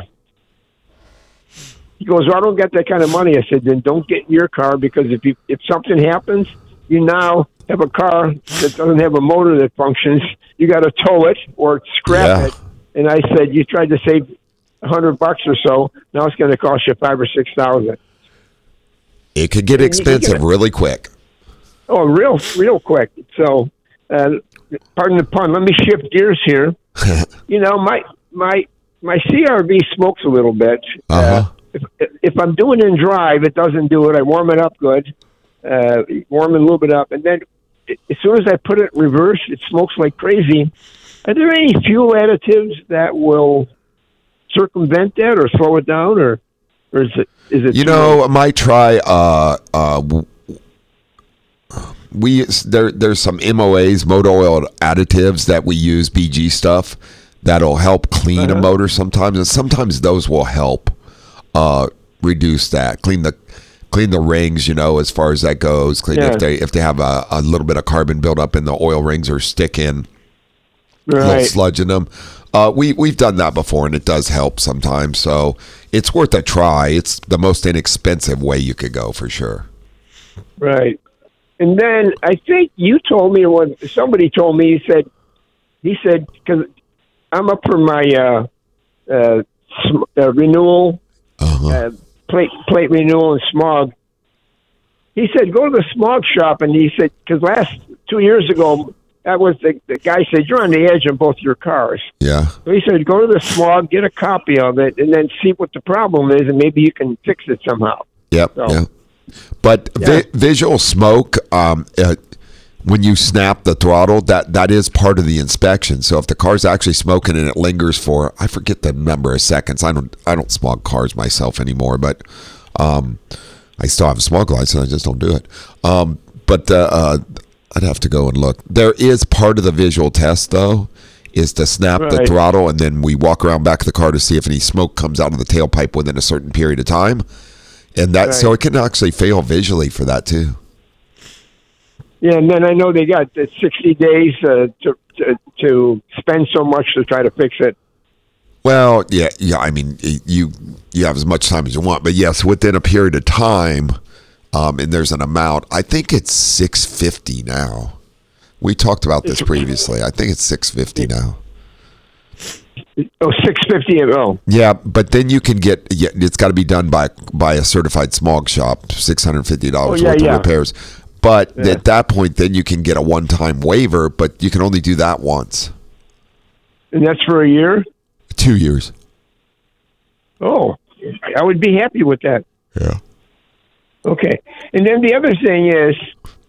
[SPEAKER 6] He goes, "Well, I don't get that kind of money." I said, "Then don't get in your car, because if you if something happens, you now have a car that doesn't have a motor that functions. You got to tow it or scrap
[SPEAKER 3] Yeah.
[SPEAKER 6] it." And I said, "You tried to save a hundred bucks or so. Now it's going to cost you five or six thousand."
[SPEAKER 3] It could get
[SPEAKER 6] And you can
[SPEAKER 3] expensive
[SPEAKER 6] get it.
[SPEAKER 3] really quick.
[SPEAKER 6] Oh, real, real quick. So, uh, pardon the pun. Let me shift gears here. You know, my my my C R V smokes a little bit.
[SPEAKER 3] Uh-huh.
[SPEAKER 6] Uh, if, if I'm doing it in drive, it doesn't do it. I warm it up good, uh, warm it a little bit up, and then as soon as I put it in reverse, it smokes like crazy. Are there any fuel additives that will circumvent that or slow it down, or or is it is it
[SPEAKER 3] You
[SPEAKER 6] too
[SPEAKER 3] know,
[SPEAKER 6] late?
[SPEAKER 3] I might try. Uh, uh, w- we there there's some M O As, motor oil additives that we use, B G stuff that'll help clean a
[SPEAKER 6] Uh-huh.
[SPEAKER 3] motor sometimes, and sometimes those will help uh, reduce that, clean the clean the rings. You know, as far as that goes, clean
[SPEAKER 6] Yeah.
[SPEAKER 3] if they if they have a, a little bit of carbon buildup in the oil rings or stick in. Little
[SPEAKER 6] Right.
[SPEAKER 3] sludge in them. Uh, we we've done that before, and it does help sometimes. So it's worth a try. It's the most inexpensive way you could go for sure.
[SPEAKER 6] Right. And then I think you told me, or somebody told me, he said, he said, because I'm up for my uh, uh, sm- uh, renewal,
[SPEAKER 3] Uh-huh.
[SPEAKER 6] uh, plate plate renewal and smog. He said, go to the smog shop, and he said, because last two years ago, that was the, the guy said, you're on the edge on both your cars.
[SPEAKER 3] Yeah.
[SPEAKER 6] So he said, go to the smog, get a copy of it, and then see what the problem is, and maybe you can fix it somehow.
[SPEAKER 3] Yep.
[SPEAKER 6] So-
[SPEAKER 3] Yeah. But
[SPEAKER 6] Yeah.
[SPEAKER 3] vi- visual smoke, um, uh, when you snap the throttle, that that is part of the inspection. So if the car's actually smoking and it lingers for, I forget the number of seconds. I don't I don't smog cars myself anymore, but um, I still have a smog license. I just don't do it. Um, but uh, uh, I'd have to go and look. There is part of the visual test though, is to snap the
[SPEAKER 6] Right.
[SPEAKER 3] throttle, and then we walk around back of the car to see if any smoke comes out of the tailpipe within a certain period of time. And that, so
[SPEAKER 6] Right.
[SPEAKER 3] it can actually fail visually for that too.
[SPEAKER 6] Yeah, and then I know they got the sixty days uh, to, to to spend so much to try to fix it.
[SPEAKER 3] Well, yeah, yeah. I mean, you you have as much time as you want, but yes, within a period of time, um, and there's an amount. I think it's six fifty now. We talked about this previously. I think it's six fifty now.
[SPEAKER 6] Oh, six fifty oh.
[SPEAKER 3] Yeah, but then you can get. Yeah, it's got to be done by by a certified smog shop. Six hundred fifty dollars
[SPEAKER 6] Oh, yeah,
[SPEAKER 3] worth
[SPEAKER 6] yeah.
[SPEAKER 3] of repairs. But
[SPEAKER 6] Yeah.
[SPEAKER 3] at that point, then you can get a one time waiver, but you can only do that once.
[SPEAKER 6] And that's for a year?
[SPEAKER 3] Two years.
[SPEAKER 6] Oh, I would be happy with that.
[SPEAKER 3] Yeah.
[SPEAKER 6] Okay. And then the other thing is,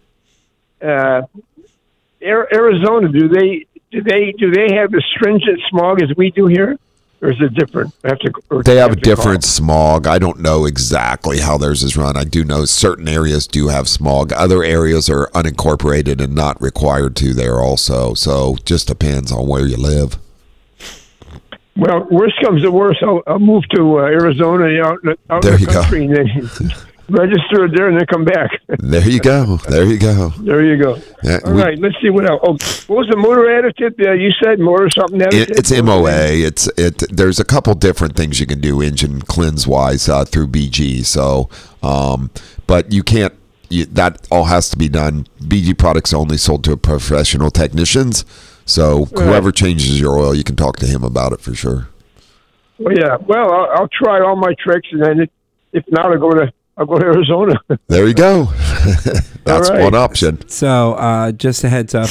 [SPEAKER 6] uh, Ar- Arizona, do they do they do they have the stringent smog as we do here, or is it different? I have to. or
[SPEAKER 3] They
[SPEAKER 6] do I
[SPEAKER 3] have a
[SPEAKER 6] to call?
[SPEAKER 3] different smog. I don't know exactly how theirs is run. I do know certain areas do have smog. Other areas are unincorporated and not required to there also. So just depends on where you live.
[SPEAKER 6] Well, worst comes to worst, I'll, I'll move to uh, Arizona out, in the- out
[SPEAKER 3] There
[SPEAKER 6] in
[SPEAKER 3] you
[SPEAKER 6] the
[SPEAKER 3] go.
[SPEAKER 6] country and then register it there and then come back.
[SPEAKER 3] There you go. There you go.
[SPEAKER 6] There you go.
[SPEAKER 3] Yeah,
[SPEAKER 6] All
[SPEAKER 3] we-
[SPEAKER 6] right, let's see what else. Oh, what was the motor additive? Uh, you said motor something additive?
[SPEAKER 3] It, it's M O A. It's it. There's a couple different things you can do engine cleanse wise uh, through B G. So, um, but you can't. You, that all has to be done. B G products only sold to professional technicians. So whoever changes your oil, you can talk to him about it for sure.
[SPEAKER 6] Well, yeah. Well, I'll, I'll try all my tricks, and then if, if not, I'll go to I'll go to Arizona.
[SPEAKER 3] There you go. That's
[SPEAKER 6] All right.
[SPEAKER 3] one option.
[SPEAKER 4] So, uh, just a heads up.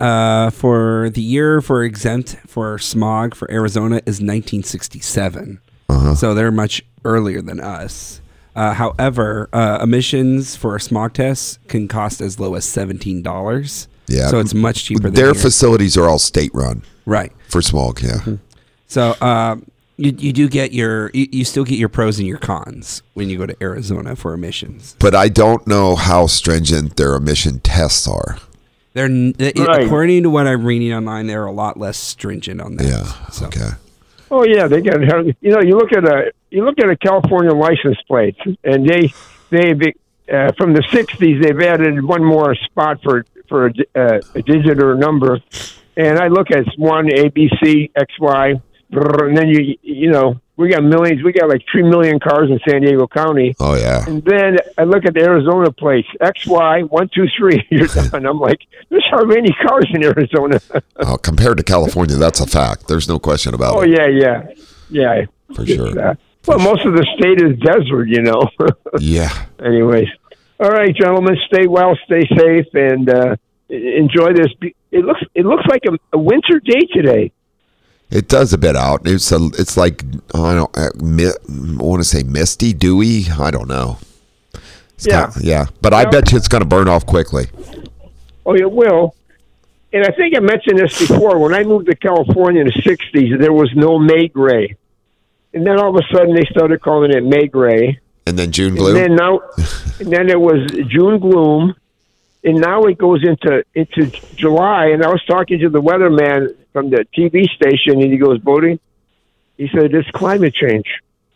[SPEAKER 4] uh, for the year for exempt for smog for Arizona is nineteen sixty-seven.
[SPEAKER 3] Uh-huh.
[SPEAKER 4] So they're much earlier than us. Uh, however, uh, emissions for a smog test can cost as low as seventeen dollars.
[SPEAKER 3] Yeah.
[SPEAKER 4] So it's much cheaper than
[SPEAKER 3] Their
[SPEAKER 4] here.
[SPEAKER 3] facilities are all state run.
[SPEAKER 4] Right.
[SPEAKER 3] For smog, yeah.
[SPEAKER 4] Mm-hmm. So um, you you do get your you, you still get your pros and your cons when you go to Arizona for emissions.
[SPEAKER 3] But I don't know how stringent their emission tests are.
[SPEAKER 4] They're n- it-
[SPEAKER 6] Right.
[SPEAKER 4] according to what I'm reading online, they're a lot less stringent on that.
[SPEAKER 3] Yeah.
[SPEAKER 4] So.
[SPEAKER 3] Okay.
[SPEAKER 6] Oh yeah, they got. You know, you look at a you look at a California license plate, and they they uh, from the sixties they've added one more spot for for a, uh, a digit or a number, and I look at one A B C X Y, and then you you know we got millions. We got like three million cars in San Diego County.
[SPEAKER 3] Oh yeah.
[SPEAKER 6] And then I look at the Arizona place, X Y one two three. You're done. I'm like, there's hardly any cars in Arizona.
[SPEAKER 3] Oh, compared to California, that's a fact. There's no question about
[SPEAKER 6] Oh
[SPEAKER 3] it.
[SPEAKER 6] yeah, yeah, yeah.
[SPEAKER 3] For sure.
[SPEAKER 6] Uh, well, most of the state is desert, you know.
[SPEAKER 3] Yeah.
[SPEAKER 6] Anyways, all right, gentlemen, stay well, stay safe, and uh, enjoy this. It looks it looks like a, a winter day today.
[SPEAKER 3] It does a bit out. It's a, it's like I don't uh, mi- I want to say misty, dewy. I don't know. It's
[SPEAKER 6] Yeah.
[SPEAKER 3] kinda- yeah. But I
[SPEAKER 6] Well-
[SPEAKER 3] bet you it's going to burn off quickly.
[SPEAKER 6] Oh, it will. And I think I mentioned this before. When I moved to California in the sixties, there was no May gray. And then all of a sudden they started calling it May gray.
[SPEAKER 3] And then June gloom.
[SPEAKER 6] And then now, and then it was June gloom. And now it goes into into July. And I was talking to the weatherman from the T V station, and he goes, Bodie, he said, it's climate change.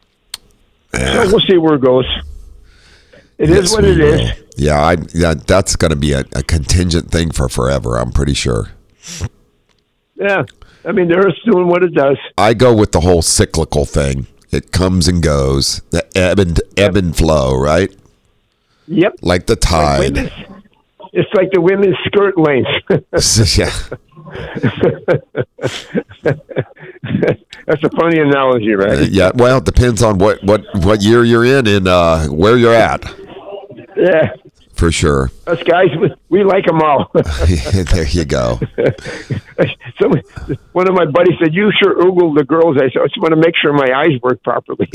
[SPEAKER 3] Yeah.
[SPEAKER 6] So we'll see where it goes. It
[SPEAKER 3] Yes,
[SPEAKER 6] is what
[SPEAKER 3] we
[SPEAKER 6] it
[SPEAKER 3] will.
[SPEAKER 6] is.
[SPEAKER 3] Yeah, I yeah, that's going to be a, a contingent thing for forever. I'm pretty sure.
[SPEAKER 6] Yeah. I mean, the Earth's doing what it does.
[SPEAKER 3] I go with the whole cyclical thing. It comes and goes. The ebb and ebb and flow, right?
[SPEAKER 6] Yep.
[SPEAKER 3] Like the tide.
[SPEAKER 6] Women's, it's like the women's skirt length.
[SPEAKER 3] Yeah.
[SPEAKER 6] That's a funny analogy, right?
[SPEAKER 3] Yeah. Well, it depends on what, what, what year you're in and uh, where you're at,
[SPEAKER 6] Yeah.
[SPEAKER 3] for sure.
[SPEAKER 6] Us guys, we, we like them all.
[SPEAKER 3] There you go.
[SPEAKER 6] Some, one of my buddies said, you sure oogled the girls. I said, I just want to make sure my eyes work properly.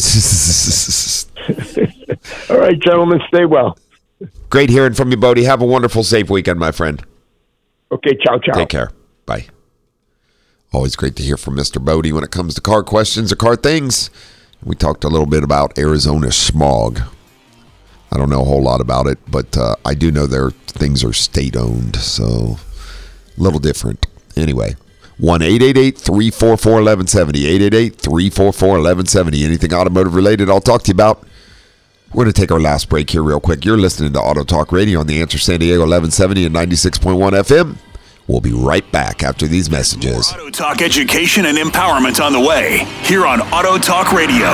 [SPEAKER 6] All right, gentlemen, stay well.
[SPEAKER 3] Great hearing from you, Bodie. Have a wonderful, safe weekend, my friend.
[SPEAKER 6] Okay, ciao, ciao.
[SPEAKER 3] Take care. Bye. Always great to hear from Mister Bodie when it comes to car questions or car things. We talked a little bit about Arizona smog. I don't know a whole lot about it, but uh, I do know their things are state-owned, so a little different. Anyway, one eight eight eight, three four four, one one seven zero, eight eight eight, three four four, one one seven zero. Anything automotive-related I'll talk to you about. We're going to take our last break here real quick. You're listening to Auto Talk Radio on The Answer San Diego, eleven seventy and ninety-six point one F M. We'll be right back after these messages.
[SPEAKER 5] Auto Talk education and empowerment on the way here on Auto Talk Radio.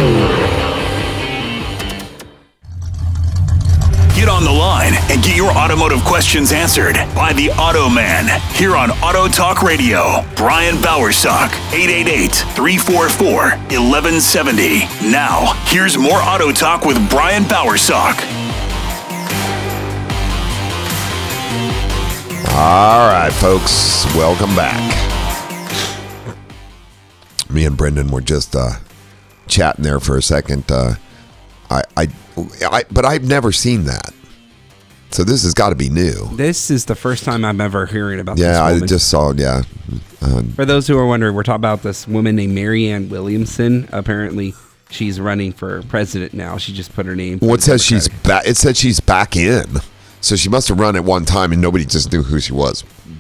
[SPEAKER 5] Get on the line and get your automotive questions answered by the Auto Man here on Auto Talk Radio. Brian Bowersock, eight eight eight, three four four, one one seven zero. Now, here's more Auto Talk with Brian Bowersock.
[SPEAKER 3] All right, folks, welcome back. Me and Brendan were just uh, chatting there for a second. Uh, I, I, I, but I've never seen that, so this has got to be new.
[SPEAKER 4] This is the first time I'm ever hearing about
[SPEAKER 3] Yeah,
[SPEAKER 4] this
[SPEAKER 3] I
[SPEAKER 4] woman.
[SPEAKER 3] just saw. Yeah, um,
[SPEAKER 4] For those who are wondering, we're talking about this woman named Marianne Williamson. Apparently, she's running for president now. She just put her name.
[SPEAKER 3] well, it says she's
[SPEAKER 4] Democratic.
[SPEAKER 3] back. It said she's back in, so she must have run at one time and nobody just knew who she was.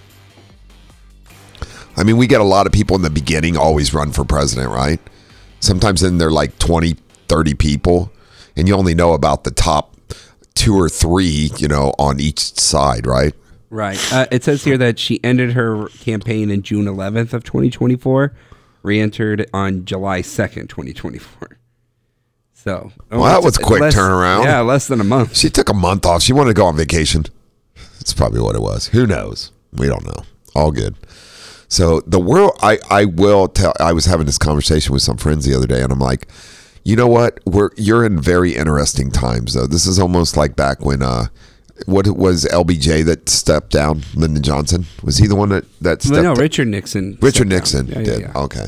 [SPEAKER 3] I mean, we get a lot of people in the beginning always run for president, right? Sometimes then they're like twenty, thirty people, and you only know about the top two or three, you know, on each side, right?
[SPEAKER 4] Right. Uh, it says here that she ended her campaign in June eleventh of twenty twenty-four, re-entered on July second, twenty twenty-four. So, oh,
[SPEAKER 3] Well, that
[SPEAKER 4] it's-
[SPEAKER 3] was a quick
[SPEAKER 4] less-
[SPEAKER 3] turnaround.
[SPEAKER 4] Yeah, less than a month.
[SPEAKER 3] She took a month off. She wanted to go on vacation. That's probably what it was. Who knows? We don't know. All good. So the world, I, I will tell, I was having this conversation with some friends the other day, and I'm like, you know what? We're, you're in very interesting times, though. This is almost like back when uh, what was L B J that stepped down? Lyndon Johnson, was he the one that that stepped?
[SPEAKER 4] No, no Richard Nixon.
[SPEAKER 3] Richard Nixon
[SPEAKER 4] yeah,
[SPEAKER 3] did.
[SPEAKER 4] Yeah, yeah.
[SPEAKER 3] Okay.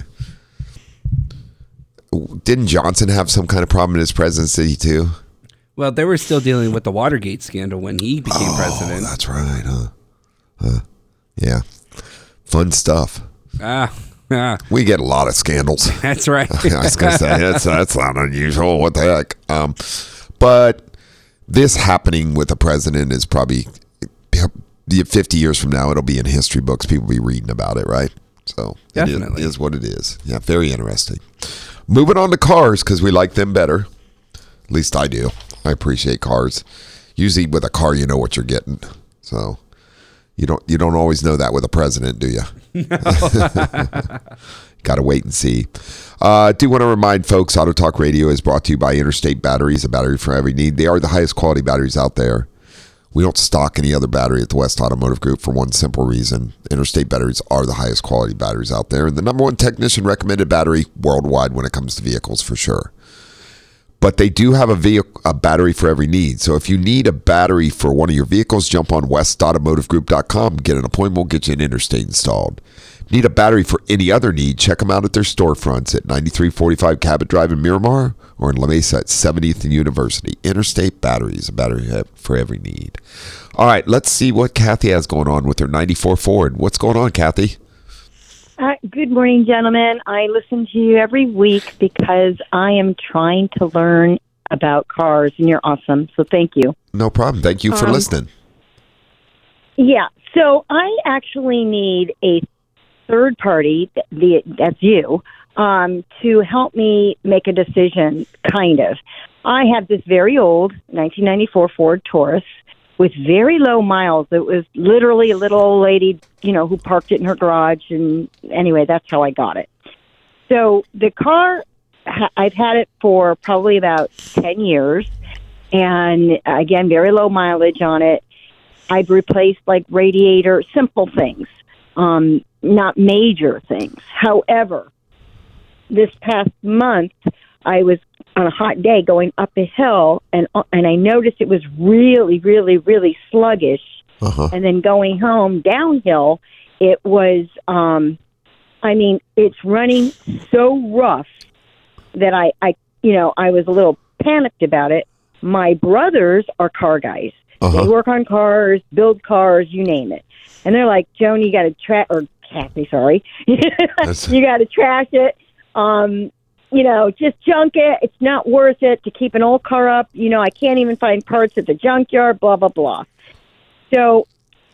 [SPEAKER 3] Didn't Johnson have some kind of problem in his presidency too?
[SPEAKER 4] Well, they were still dealing with the Watergate scandal when he became
[SPEAKER 3] oh,
[SPEAKER 4] president.
[SPEAKER 3] That's right, huh? Huh. Yeah. Fun stuff.
[SPEAKER 4] Ah, ah.
[SPEAKER 3] We get a lot of scandals.
[SPEAKER 4] That's right.
[SPEAKER 3] I was going to say, that's, that's not unusual. What the heck? Um, but this happening with a president is probably, fifty years from now, it'll be in history books. People will be reading about it, right? So
[SPEAKER 4] Definitely.
[SPEAKER 3] It is what it is. Yeah, very interesting. Moving on to cars, because we like them better. At least I do. I appreciate cars. Usually with a car, you know what you're getting. So you don't you don't always know that with a president, do you? Got to wait and see. I uh, do want to remind folks, Auto Talk Radio is brought to you by Interstate Batteries, a battery for every need. They are the highest quality batteries out there. We don't stock any other battery at the West Automotive Group for one simple reason. Interstate Batteries are the highest quality batteries out there, and the number one technician recommended battery worldwide when it comes to vehicles, for sure. But they do have a, vehicle, a battery for every need. So if you need a battery for one of your vehicles, jump on west automotive group dot com, get an appointment, we'll get you an Interstate installed. Need a battery for any other need, check them out at their storefronts at ninety-three forty-five Cabot Drive in Miramar or in La Mesa at seventieth and University. Interstate Batteries, a battery for every need. All right, let's see what Kathy has going on with her ninety-four Ford. What's going on, Kathy?
[SPEAKER 7] Uh, good morning, gentlemen. I listen to you every week because I am trying to learn about cars, and you're awesome, so thank you.
[SPEAKER 3] No problem. Thank you for
[SPEAKER 7] um,
[SPEAKER 3] listening.
[SPEAKER 7] Yeah, so I actually need a third party, the, that's you, um, to help me make a decision, kind of. I have this very old nineteen ninety-four Ford Taurus with very low miles. It was literally a little old lady, you know, who parked it in her garage. And anyway, that's how I got it. So the car, I've had it for probably about ten years. And again, very low mileage on it. I've replaced like radiator, simple things, um, not major things. However, this past month, I was on a hot day going up a hill, and and I noticed it was really, really, really sluggish. Uh-huh. And then going home downhill, it was, um, I mean, it's running so rough that I, I, you know, I was a little panicked about it. My brothers are car guys. Uh-huh. They work on cars, build cars, you name it. And they're like, Joan, you got to trash, or Kathy, sorry, you got to trash it. Um, you know, just junk it. It's not worth it to keep an old car up. You know, I can't even find parts at the junkyard, blah, blah, blah. So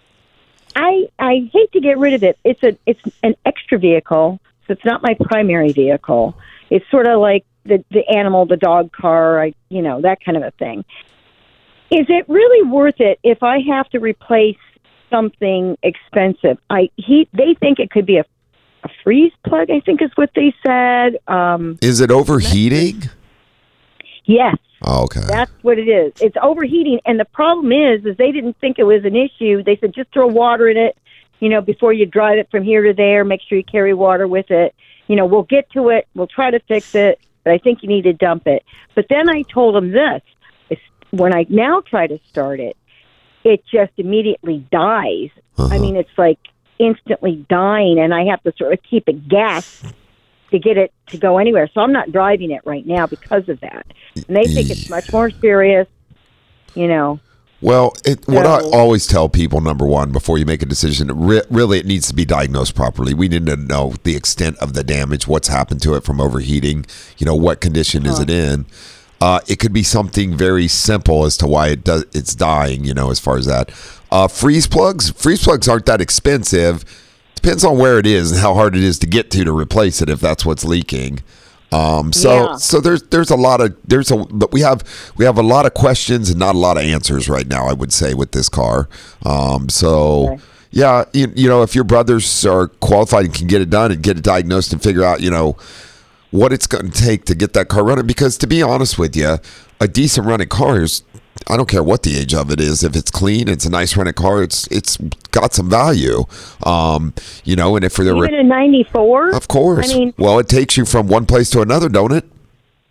[SPEAKER 7] I I hate to get rid of it. It's a it's an extra vehicle, so it's not my primary vehicle. It's sort of like the, the animal, the dog car, I, you know, that kind of a thing. Is it really worth it if I have to replace something expensive? I he They think it could be a A freeze plug, I think is what they said. Um,
[SPEAKER 3] is it overheating?
[SPEAKER 7] Yes.
[SPEAKER 3] Oh, okay.
[SPEAKER 7] That's what it is. It's overheating, and the problem is, is they didn't think it was an issue. They said just throw water in it, you know, before you drive it from here to there. Make sure you carry water with it. You know, we'll get to it. We'll try to fix it, but I think you need to dump it. But then I told them this: when I now try to start it, it just immediately dies. Uh-huh. I mean, it's like instantly dying, and I have to sort of keep it gassed to get it to go anywhere. So I'm not driving it right now because of that. And they think it's much more serious, you know.
[SPEAKER 3] Well, it,
[SPEAKER 7] so,
[SPEAKER 3] what I always tell people, number one, before you make a decision, re- really it needs to be diagnosed properly. We need to know the extent of the damage, what's happened to it from overheating, you know, what condition uh-huh. is it in. Uh, it could be something very simple as to why it does it's dying, you know, as far as that. Uh, freeze plugs, freeze plugs aren't that expensive. Depends on where it is and how hard it is to get to to replace it if that's what's leaking. Um, so
[SPEAKER 7] yeah.
[SPEAKER 3] so there's there's a lot of there's a but we have we have a lot of questions and not a lot of answers right now, I would say, with this car. Um, so okay. yeah, you, you know, if your brothers are qualified and can get it done and get it diagnosed and figure out, you know, what it's going to take to get that car running, because to be honest with you, a decent running car is, I don't care what the age of it is. If it's clean, it's a nice running car. It's it's got some value, um, you know. And if for the
[SPEAKER 7] even a ninety-four,
[SPEAKER 3] of course.
[SPEAKER 7] I mean,
[SPEAKER 3] well, it takes you from one place to another, don't it?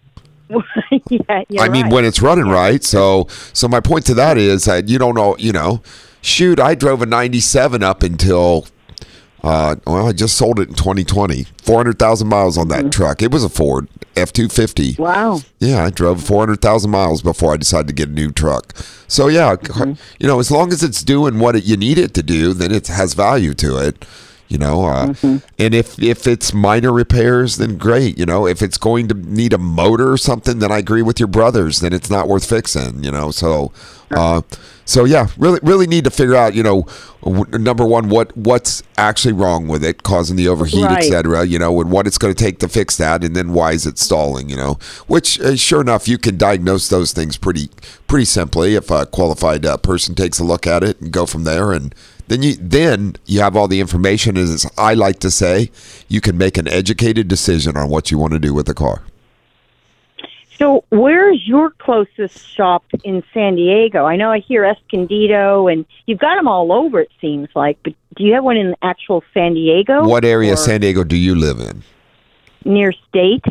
[SPEAKER 7] yeah, you're
[SPEAKER 3] I mean,
[SPEAKER 7] right.
[SPEAKER 3] when it's running right. So, so my point to that is that you don't know, you know, shoot, I drove a ninety-seven up until, uh, well, I just sold it in twenty twenty. four hundred thousand miles on that
[SPEAKER 7] Mm-hmm.
[SPEAKER 3] truck. It was a Ford F two fifty.
[SPEAKER 7] Wow.
[SPEAKER 3] Yeah, I drove four hundred thousand miles before I decided to get a new truck. So, yeah,
[SPEAKER 7] Mm-hmm.
[SPEAKER 3] you know, as long as it's doing what it, you need it to do, then it has value to it. You know, uh,
[SPEAKER 7] Mm-hmm.
[SPEAKER 3] and if if it's minor repairs, then great. You know, if it's going to need a motor or something, then I agree with your brothers. Then it's not worth fixing. You know, so uh, so yeah, really really need to figure out. You know, w- number one, what what's actually wrong with it, causing the overheat,
[SPEAKER 7] Right.
[SPEAKER 3] et cetera. You know, and what it's going to take to fix that, and then why is it stalling? You know, which uh, sure enough, you can diagnose those things pretty pretty simply if a qualified uh, person takes a look at it and go from there. And Then you then you have all the information, as I like to say, you can make an educated decision on what you want to do with the car.
[SPEAKER 7] So where's your closest shop in San Diego? I know I hear Escondido, and you've got them all over, it seems like, but do you have one in actual San Diego?
[SPEAKER 3] What area
[SPEAKER 7] or
[SPEAKER 3] of San Diego do you live in?
[SPEAKER 7] Near State?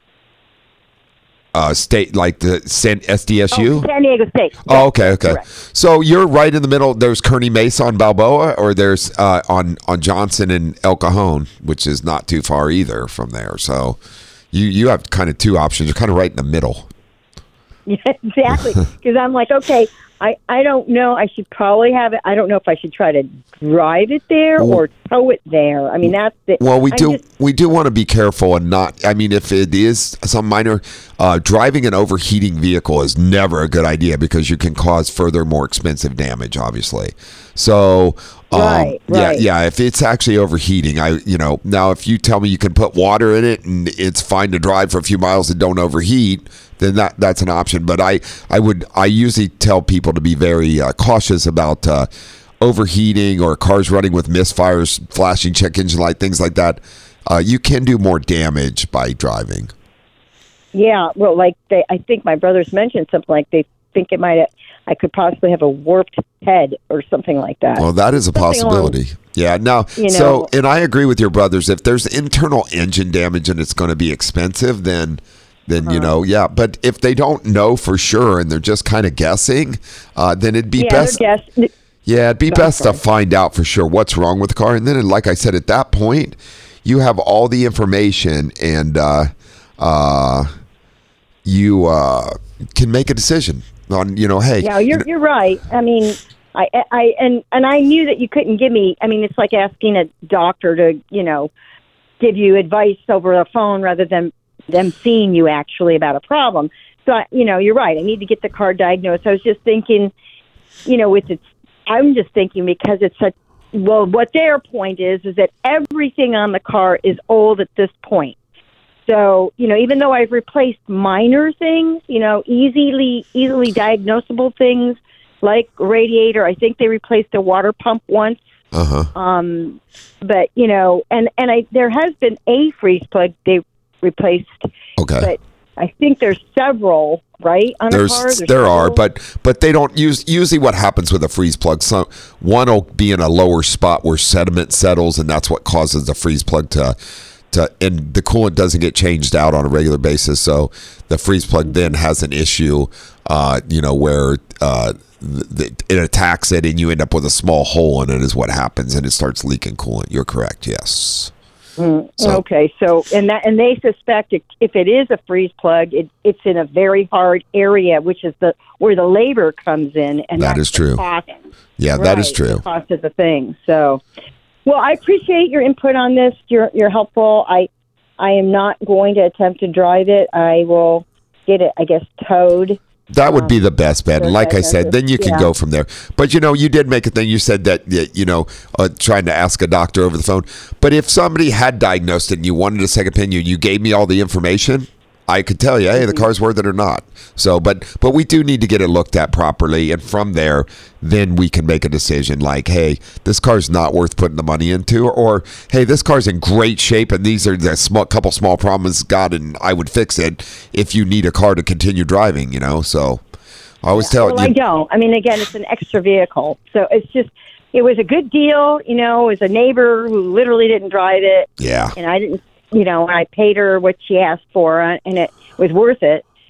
[SPEAKER 3] Uh, state like the San, S D S U?
[SPEAKER 7] Oh, San Diego State.
[SPEAKER 3] Oh,
[SPEAKER 7] Yes,
[SPEAKER 3] okay, okay.
[SPEAKER 7] correct.
[SPEAKER 3] So you're right in the middle. There's Kearny Mesa on Balboa, or there's uh, on on Johnson and El Cajon, which is not too far either from there. So you you have kind of two options. You're kind of right in the middle.
[SPEAKER 7] Yeah, exactly. Because I'm like, okay, I, I don't know. I should probably have it. I don't know if I should try to drive it there or tow it there. I mean, that's the.
[SPEAKER 3] Well, we
[SPEAKER 7] I'm
[SPEAKER 3] do
[SPEAKER 7] just-
[SPEAKER 3] we do want to be careful and not. I mean, if it is some minor, uh, driving an overheating vehicle is never a good idea because you can cause further, more expensive damage. Obviously, so um,
[SPEAKER 7] Right,
[SPEAKER 3] yeah,
[SPEAKER 7] right.
[SPEAKER 3] yeah. If it's actually overheating, I you know now if you tell me you can put water in it and it's fine to drive for a few miles and don't overheat, then that that's an option. But I I would I usually tell people to be very uh, cautious about. Uh, overheating or cars running with misfires, flashing check engine light, things like that. Uh, you can do more damage by driving.
[SPEAKER 7] Yeah, well, like they, I think my brothers mentioned something like they think it might. I could possibly have a warped head or something like that.
[SPEAKER 3] Well, that is a
[SPEAKER 7] Something
[SPEAKER 3] possibility.
[SPEAKER 7] along-
[SPEAKER 3] Yeah. Now,
[SPEAKER 7] You
[SPEAKER 3] so,
[SPEAKER 7] know-
[SPEAKER 3] and I agree with your brothers. If there's internal engine damage and it's going to be expensive, then, then you
[SPEAKER 7] Uh-huh.
[SPEAKER 3] know, yeah. But if they don't know for sure and they're just kind of guessing, uh, then it'd be
[SPEAKER 7] yeah,
[SPEAKER 3] best.
[SPEAKER 7] they're guess-
[SPEAKER 3] Yeah, it'd be
[SPEAKER 7] Go
[SPEAKER 3] best to
[SPEAKER 7] ahead.
[SPEAKER 3] find out for sure what's wrong with the car, and then, like I said, at that point, you have all the information, and uh, uh, you uh, can make a decision on, you know, hey,
[SPEAKER 7] Yeah,
[SPEAKER 3] you
[SPEAKER 7] you're
[SPEAKER 3] know-
[SPEAKER 7] you're right. I mean, I I and and I knew that you couldn't give me. I mean, it's like asking a doctor to, you know, give you advice over the phone rather than them seeing you actually about a problem. So, I, you know, you're right. I need to get the car diagnosed. I was just thinking, you know, with its. I'm just thinking because it's such. Well, what their point is is that everything on the car is old at this point. So, you know, even though I've replaced minor things, you know, easily easily diagnosable things like radiator, I think they replaced a water pump once.
[SPEAKER 3] uh-huh.
[SPEAKER 7] Um, but you know, and and I there has been a freeze plug they replaced,
[SPEAKER 3] Okay.
[SPEAKER 7] but I think there's several, right? On
[SPEAKER 3] There's,
[SPEAKER 7] a car? There's
[SPEAKER 3] there are,
[SPEAKER 7] several?
[SPEAKER 3] but but they don't use. Usually, what happens with a freeze plug? So one will be in a lower spot where sediment settles, and that's what causes the freeze plug to to. And the coolant doesn't get changed out on a regular basis, so the freeze plug then has an issue. Uh, you know where uh, th- th- it attacks it, and you end up with a small hole in it. Is what happens, and it starts leaking coolant. You're correct. Yes. So-
[SPEAKER 7] Okay, so and that and they suspect it, if it is a freeze plug, it, it's in a very hard area, which is the where the labor comes in, and
[SPEAKER 3] That
[SPEAKER 7] that's
[SPEAKER 3] is true.
[SPEAKER 7] The cost,
[SPEAKER 3] Yeah, that is
[SPEAKER 7] right,
[SPEAKER 3] true.
[SPEAKER 7] The cost of the thing. So, well, I appreciate your input on this. You're you're helpful. I I am not going to attempt to drive it. I will get it, I guess, towed.
[SPEAKER 3] That would be the best bet. And like I said, then you can
[SPEAKER 7] Yeah.
[SPEAKER 3] go from there. But, you know, you did make a thing. You said that, that, you know, uh, trying to ask a doctor over the phone. But if somebody had diagnosed it and you wanted a second opinion, you gave me all the information, I could tell you, hey, the car's worth it or not. So, but but we do need to get it looked at properly. And from there, then we can make a decision like, hey, this car's not worth putting the money into. Or, hey, this car's in great shape and these are the small, couple small problems got and I would fix it if you need a car to continue driving, you know. So I always tell
[SPEAKER 7] Well,
[SPEAKER 3] you.
[SPEAKER 7] I don't. I mean, again, it's an extra vehicle, so it's just it was a good deal. You know, it was a neighbor who literally didn't drive it,
[SPEAKER 3] Yeah.
[SPEAKER 7] and I didn't. You know, I paid her what she asked for, uh, and it was worth it.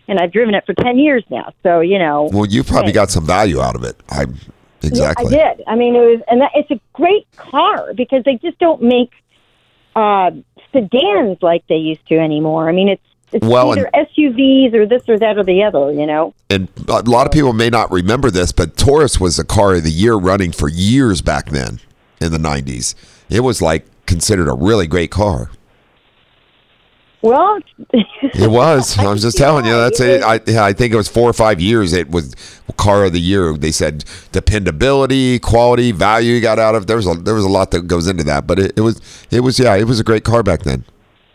[SPEAKER 7] and I've driven it for ten years now. So you know.
[SPEAKER 3] Well, you probably
[SPEAKER 7] hey.
[SPEAKER 3] got some value out of it. I exactly.
[SPEAKER 7] Yeah, I did. I mean, it was, and that, it's a great car because they just don't make uh, sedans like they used to anymore. I mean, it's it's
[SPEAKER 3] Well,
[SPEAKER 7] either S U Vs or this or that or the other. You know.
[SPEAKER 3] And a lot of people may not remember this, but Taurus was the car of the year running for years back then in the nineties. It was like considered a really great car.
[SPEAKER 7] Well,
[SPEAKER 3] It was. I was just telling you. That's it. I, yeah, I think it was four or five years. It was car of the year. They said dependability, quality, value you got out of. There was a there was a lot that goes into that, but it, it was it was yeah, it was a great car back then.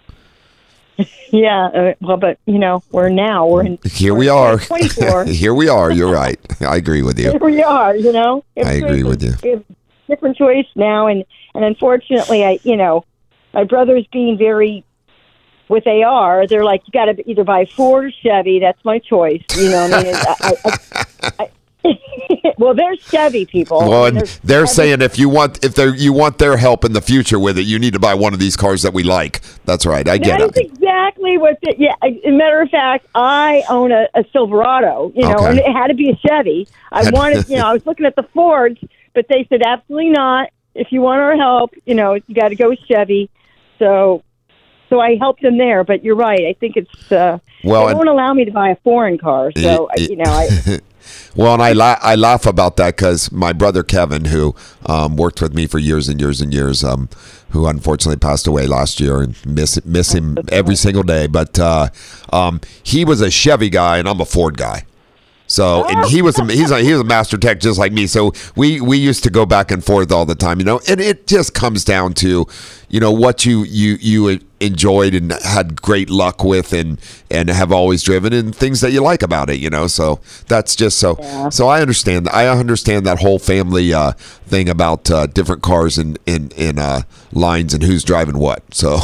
[SPEAKER 7] Yeah, uh, well, but you know, we're now we're in.
[SPEAKER 3] Here we are.
[SPEAKER 7] twenty-four.
[SPEAKER 3] Here we are. You're right. I agree with you.
[SPEAKER 7] Here we are. You know, It's
[SPEAKER 3] I agree
[SPEAKER 7] it's
[SPEAKER 3] with you.
[SPEAKER 7] a- It's a different choice now, and and unfortunately, I you know, my brother's being very. What they are, they're like, you got to either buy Ford or Chevy. That's my choice. You know, what I mean, I, I, I, I, well, they're Chevy people.
[SPEAKER 3] Well,
[SPEAKER 7] I
[SPEAKER 3] and
[SPEAKER 7] mean,
[SPEAKER 3] they're
[SPEAKER 7] Chevy-
[SPEAKER 3] saying if you want if they you want their help in the future with it, you need to buy one of these cars that we like. That's right. I get
[SPEAKER 7] That is
[SPEAKER 3] it.
[SPEAKER 7] exactly what. The, yeah. As a matter of fact, I own a, a Silverado. You know,
[SPEAKER 3] Okay.
[SPEAKER 7] and it had to be a Chevy. I wanted. You know, I was looking at the Fords, but they said absolutely not. If you want our help, you know, you got to go with Chevy. So. So I helped them there, but you're right. I think it's uh,
[SPEAKER 3] Well,
[SPEAKER 7] they
[SPEAKER 3] and-
[SPEAKER 7] won't allow me to buy a foreign car. So I you know, I,
[SPEAKER 3] Well, and I la- I laugh about that because my brother Kevin, who um, worked with me for years and years and years, um, who unfortunately passed away last year, and miss miss him every single day. But uh, um, he was a Chevy guy, and I'm a Ford guy. So and he was a, he's a, he was a master tech just like me. So we, we used to go back and forth all the time, you know. And it just comes down to, you know, what you you you enjoyed and had great luck with, and and have always driven, and things that you like about it, you know. So that's just so.
[SPEAKER 7] Yeah.
[SPEAKER 3] So I understand. I understand that whole family uh, thing about uh, different cars and in in uh, lines and who's driving what. So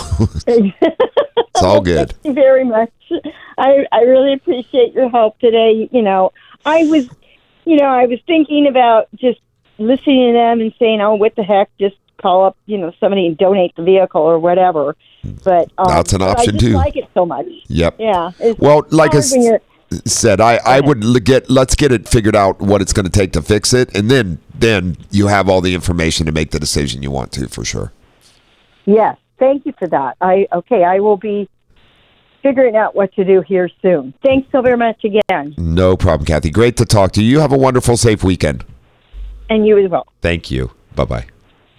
[SPEAKER 3] it's all good.
[SPEAKER 7] Thank you very much. I I really appreciate your help today. You know, I was, you know, I was thinking about just listening to them and saying, "Oh, what the heck? Just call up, you know, somebody and donate the vehicle or whatever." But um,
[SPEAKER 3] That's an
[SPEAKER 7] but
[SPEAKER 3] option,
[SPEAKER 7] I just
[SPEAKER 3] too.
[SPEAKER 7] like it so much.
[SPEAKER 3] Yep.
[SPEAKER 7] Yeah. It's
[SPEAKER 3] Well, like I
[SPEAKER 7] hard when you're-
[SPEAKER 3] s- said, I, I would l- get let's get it figured out what it's going to take to fix it, and then then you have all the information to make the decision you want to for sure.
[SPEAKER 7] Yes. Thank you for that. I okay. I will be figuring out what to do here soon. Thanks so very much again,
[SPEAKER 3] No problem, Kathy. Great to talk to you. You have a wonderful, safe weekend.
[SPEAKER 7] and you as well.
[SPEAKER 3] Thank you. Bye bye.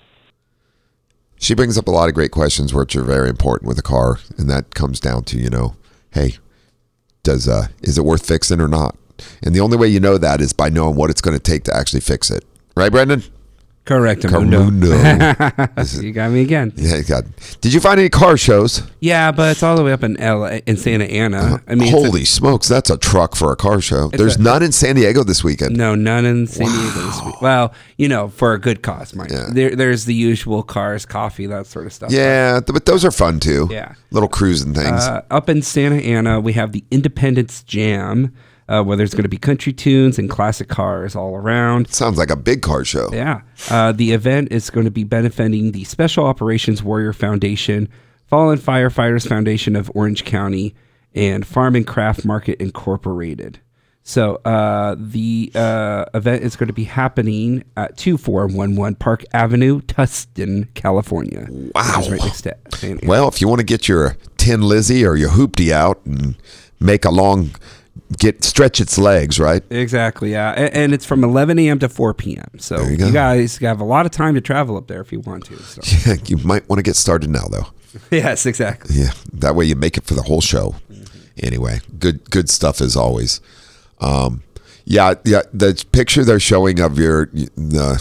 [SPEAKER 3] She brings up a lot of great questions, which are very important with a car, and that comes down to, you know, hey, does uh, is it worth fixing or not? And the only way you know that is by knowing what it's going to take to actually fix it. Right, Brendan?
[SPEAKER 4] Correct.
[SPEAKER 3] Carmundo.
[SPEAKER 4] You got me again.
[SPEAKER 3] Yeah, God. Did you find any car shows?
[SPEAKER 4] Yeah, but it's all the way up in L A, in Santa Ana. I mean, it's a-
[SPEAKER 3] Holy smokes, that's a truck for a car show. There's
[SPEAKER 4] a-
[SPEAKER 3] none in San Diego this weekend.
[SPEAKER 4] No, none in San Diego this week. Well, you know, for a good cause, mind you.
[SPEAKER 3] Yeah.
[SPEAKER 4] There, there's the usual cars, coffee, that sort of stuff.
[SPEAKER 3] Yeah, th- but those are fun too.
[SPEAKER 4] Yeah.
[SPEAKER 3] Little cruising things.
[SPEAKER 4] Uh, up in Santa Ana, we have the Independence Jam, uh, where there's going to be country tunes and classic cars all around.
[SPEAKER 3] Sounds like a big car show.
[SPEAKER 4] Yeah. Uh, the event is going to be benefiting the Special Operations Warrior Foundation, Fallen Firefighters Foundation of Orange County, and Farm and Craft Market Incorporated. So uh, the uh, event is going to be happening at two four one one Park Avenue, Tustin, California.
[SPEAKER 3] Wow.
[SPEAKER 4] Which is right next to Santa Ana.
[SPEAKER 3] Well, if you want to get your Tin Lizzie or your Hoopty out and make a long, get stretch its legs, right?
[SPEAKER 4] Exactly, yeah. And, and it's from eleven a.m. to four p.m. So
[SPEAKER 3] There you
[SPEAKER 4] you,
[SPEAKER 3] go.
[SPEAKER 4] guys have a lot of time to travel up there if you want to. So.
[SPEAKER 3] Yeah, you might want to get started now, though.
[SPEAKER 4] Yes, exactly.
[SPEAKER 3] Yeah, that way you make it for the whole show. Anyway, good good stuff as always. Um, yeah, yeah. The picture they're showing of your the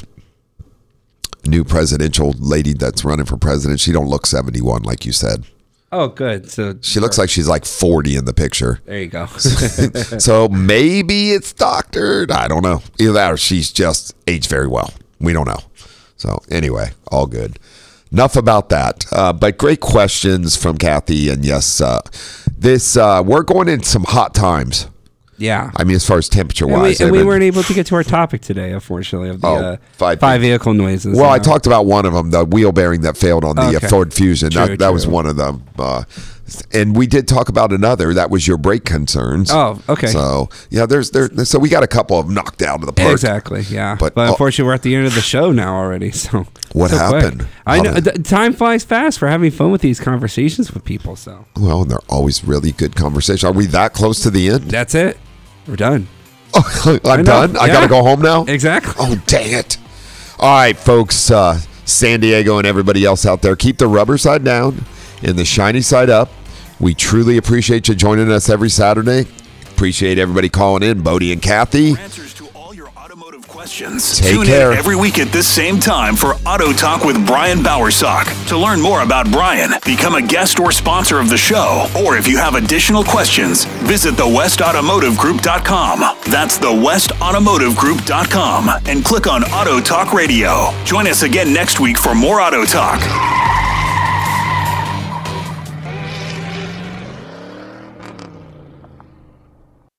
[SPEAKER 3] new presidential lady that's running for president, she don't look seventy-one like you said.
[SPEAKER 4] Oh, good. So
[SPEAKER 3] She looks like she's like forty in the picture.
[SPEAKER 4] there you go.
[SPEAKER 3] So maybe it's doctored. I don't know. Either that or she's just aged very well. We don't know. So anyway, all good. Enough about that. Uh, but great questions from Kathy. And yes, uh, this uh, we're going in some hot times.
[SPEAKER 4] Yeah.
[SPEAKER 3] I mean, as far as temperature
[SPEAKER 4] And, we,
[SPEAKER 3] wise.
[SPEAKER 4] and we weren't able to get to our topic today, unfortunately, of the
[SPEAKER 3] Oh,
[SPEAKER 4] uh,
[SPEAKER 3] five-
[SPEAKER 4] five, vehicle noises.
[SPEAKER 3] Well, I
[SPEAKER 4] Uh,
[SPEAKER 3] talked about one of them, the wheel bearing that failed on the
[SPEAKER 4] Okay.
[SPEAKER 3] uh, Ford Fusion.
[SPEAKER 4] True,
[SPEAKER 3] that that was
[SPEAKER 4] true.
[SPEAKER 3] one of them. Uh, and we did talk about another. That was your brake concerns.
[SPEAKER 4] Oh, okay.
[SPEAKER 3] So yeah, there's there. So we got a couple of them knocked out of the park.
[SPEAKER 4] Exactly. Yeah.
[SPEAKER 3] But,
[SPEAKER 4] But,
[SPEAKER 3] uh,
[SPEAKER 4] unfortunately, we're at the end of the show now already. So
[SPEAKER 3] What
[SPEAKER 4] so quick.
[SPEAKER 3] happened?
[SPEAKER 4] I
[SPEAKER 3] How
[SPEAKER 4] know
[SPEAKER 3] did-
[SPEAKER 4] th- time flies fast for having fun with these conversations with people. So
[SPEAKER 3] Well, and they're always really good conversations. Are we that close to the end?
[SPEAKER 4] that's it. We're done.
[SPEAKER 3] I'm
[SPEAKER 4] I know.
[SPEAKER 3] done. I
[SPEAKER 4] Yeah.
[SPEAKER 3] gotta go home now.
[SPEAKER 4] Exactly.
[SPEAKER 3] Oh, dang it. All right, folks, uh, San Diego and everybody else out there, keep the rubber side down and the shiny side up. We truly appreciate you joining us every Saturday. Appreciate everybody calling in, Bodie and Kathy.
[SPEAKER 5] Answers to all your automotive questions.
[SPEAKER 3] Take
[SPEAKER 5] Tune
[SPEAKER 3] care.
[SPEAKER 5] in every week at this same time for Auto Talk with Brian Bowersock. To learn more about Brian, become a guest or sponsor of the show, or if you have additional questions, visit the west automotive group dot com. That's the west automotive group dot com and click on Auto Talk Radio. Join us again next week for more Auto Talk.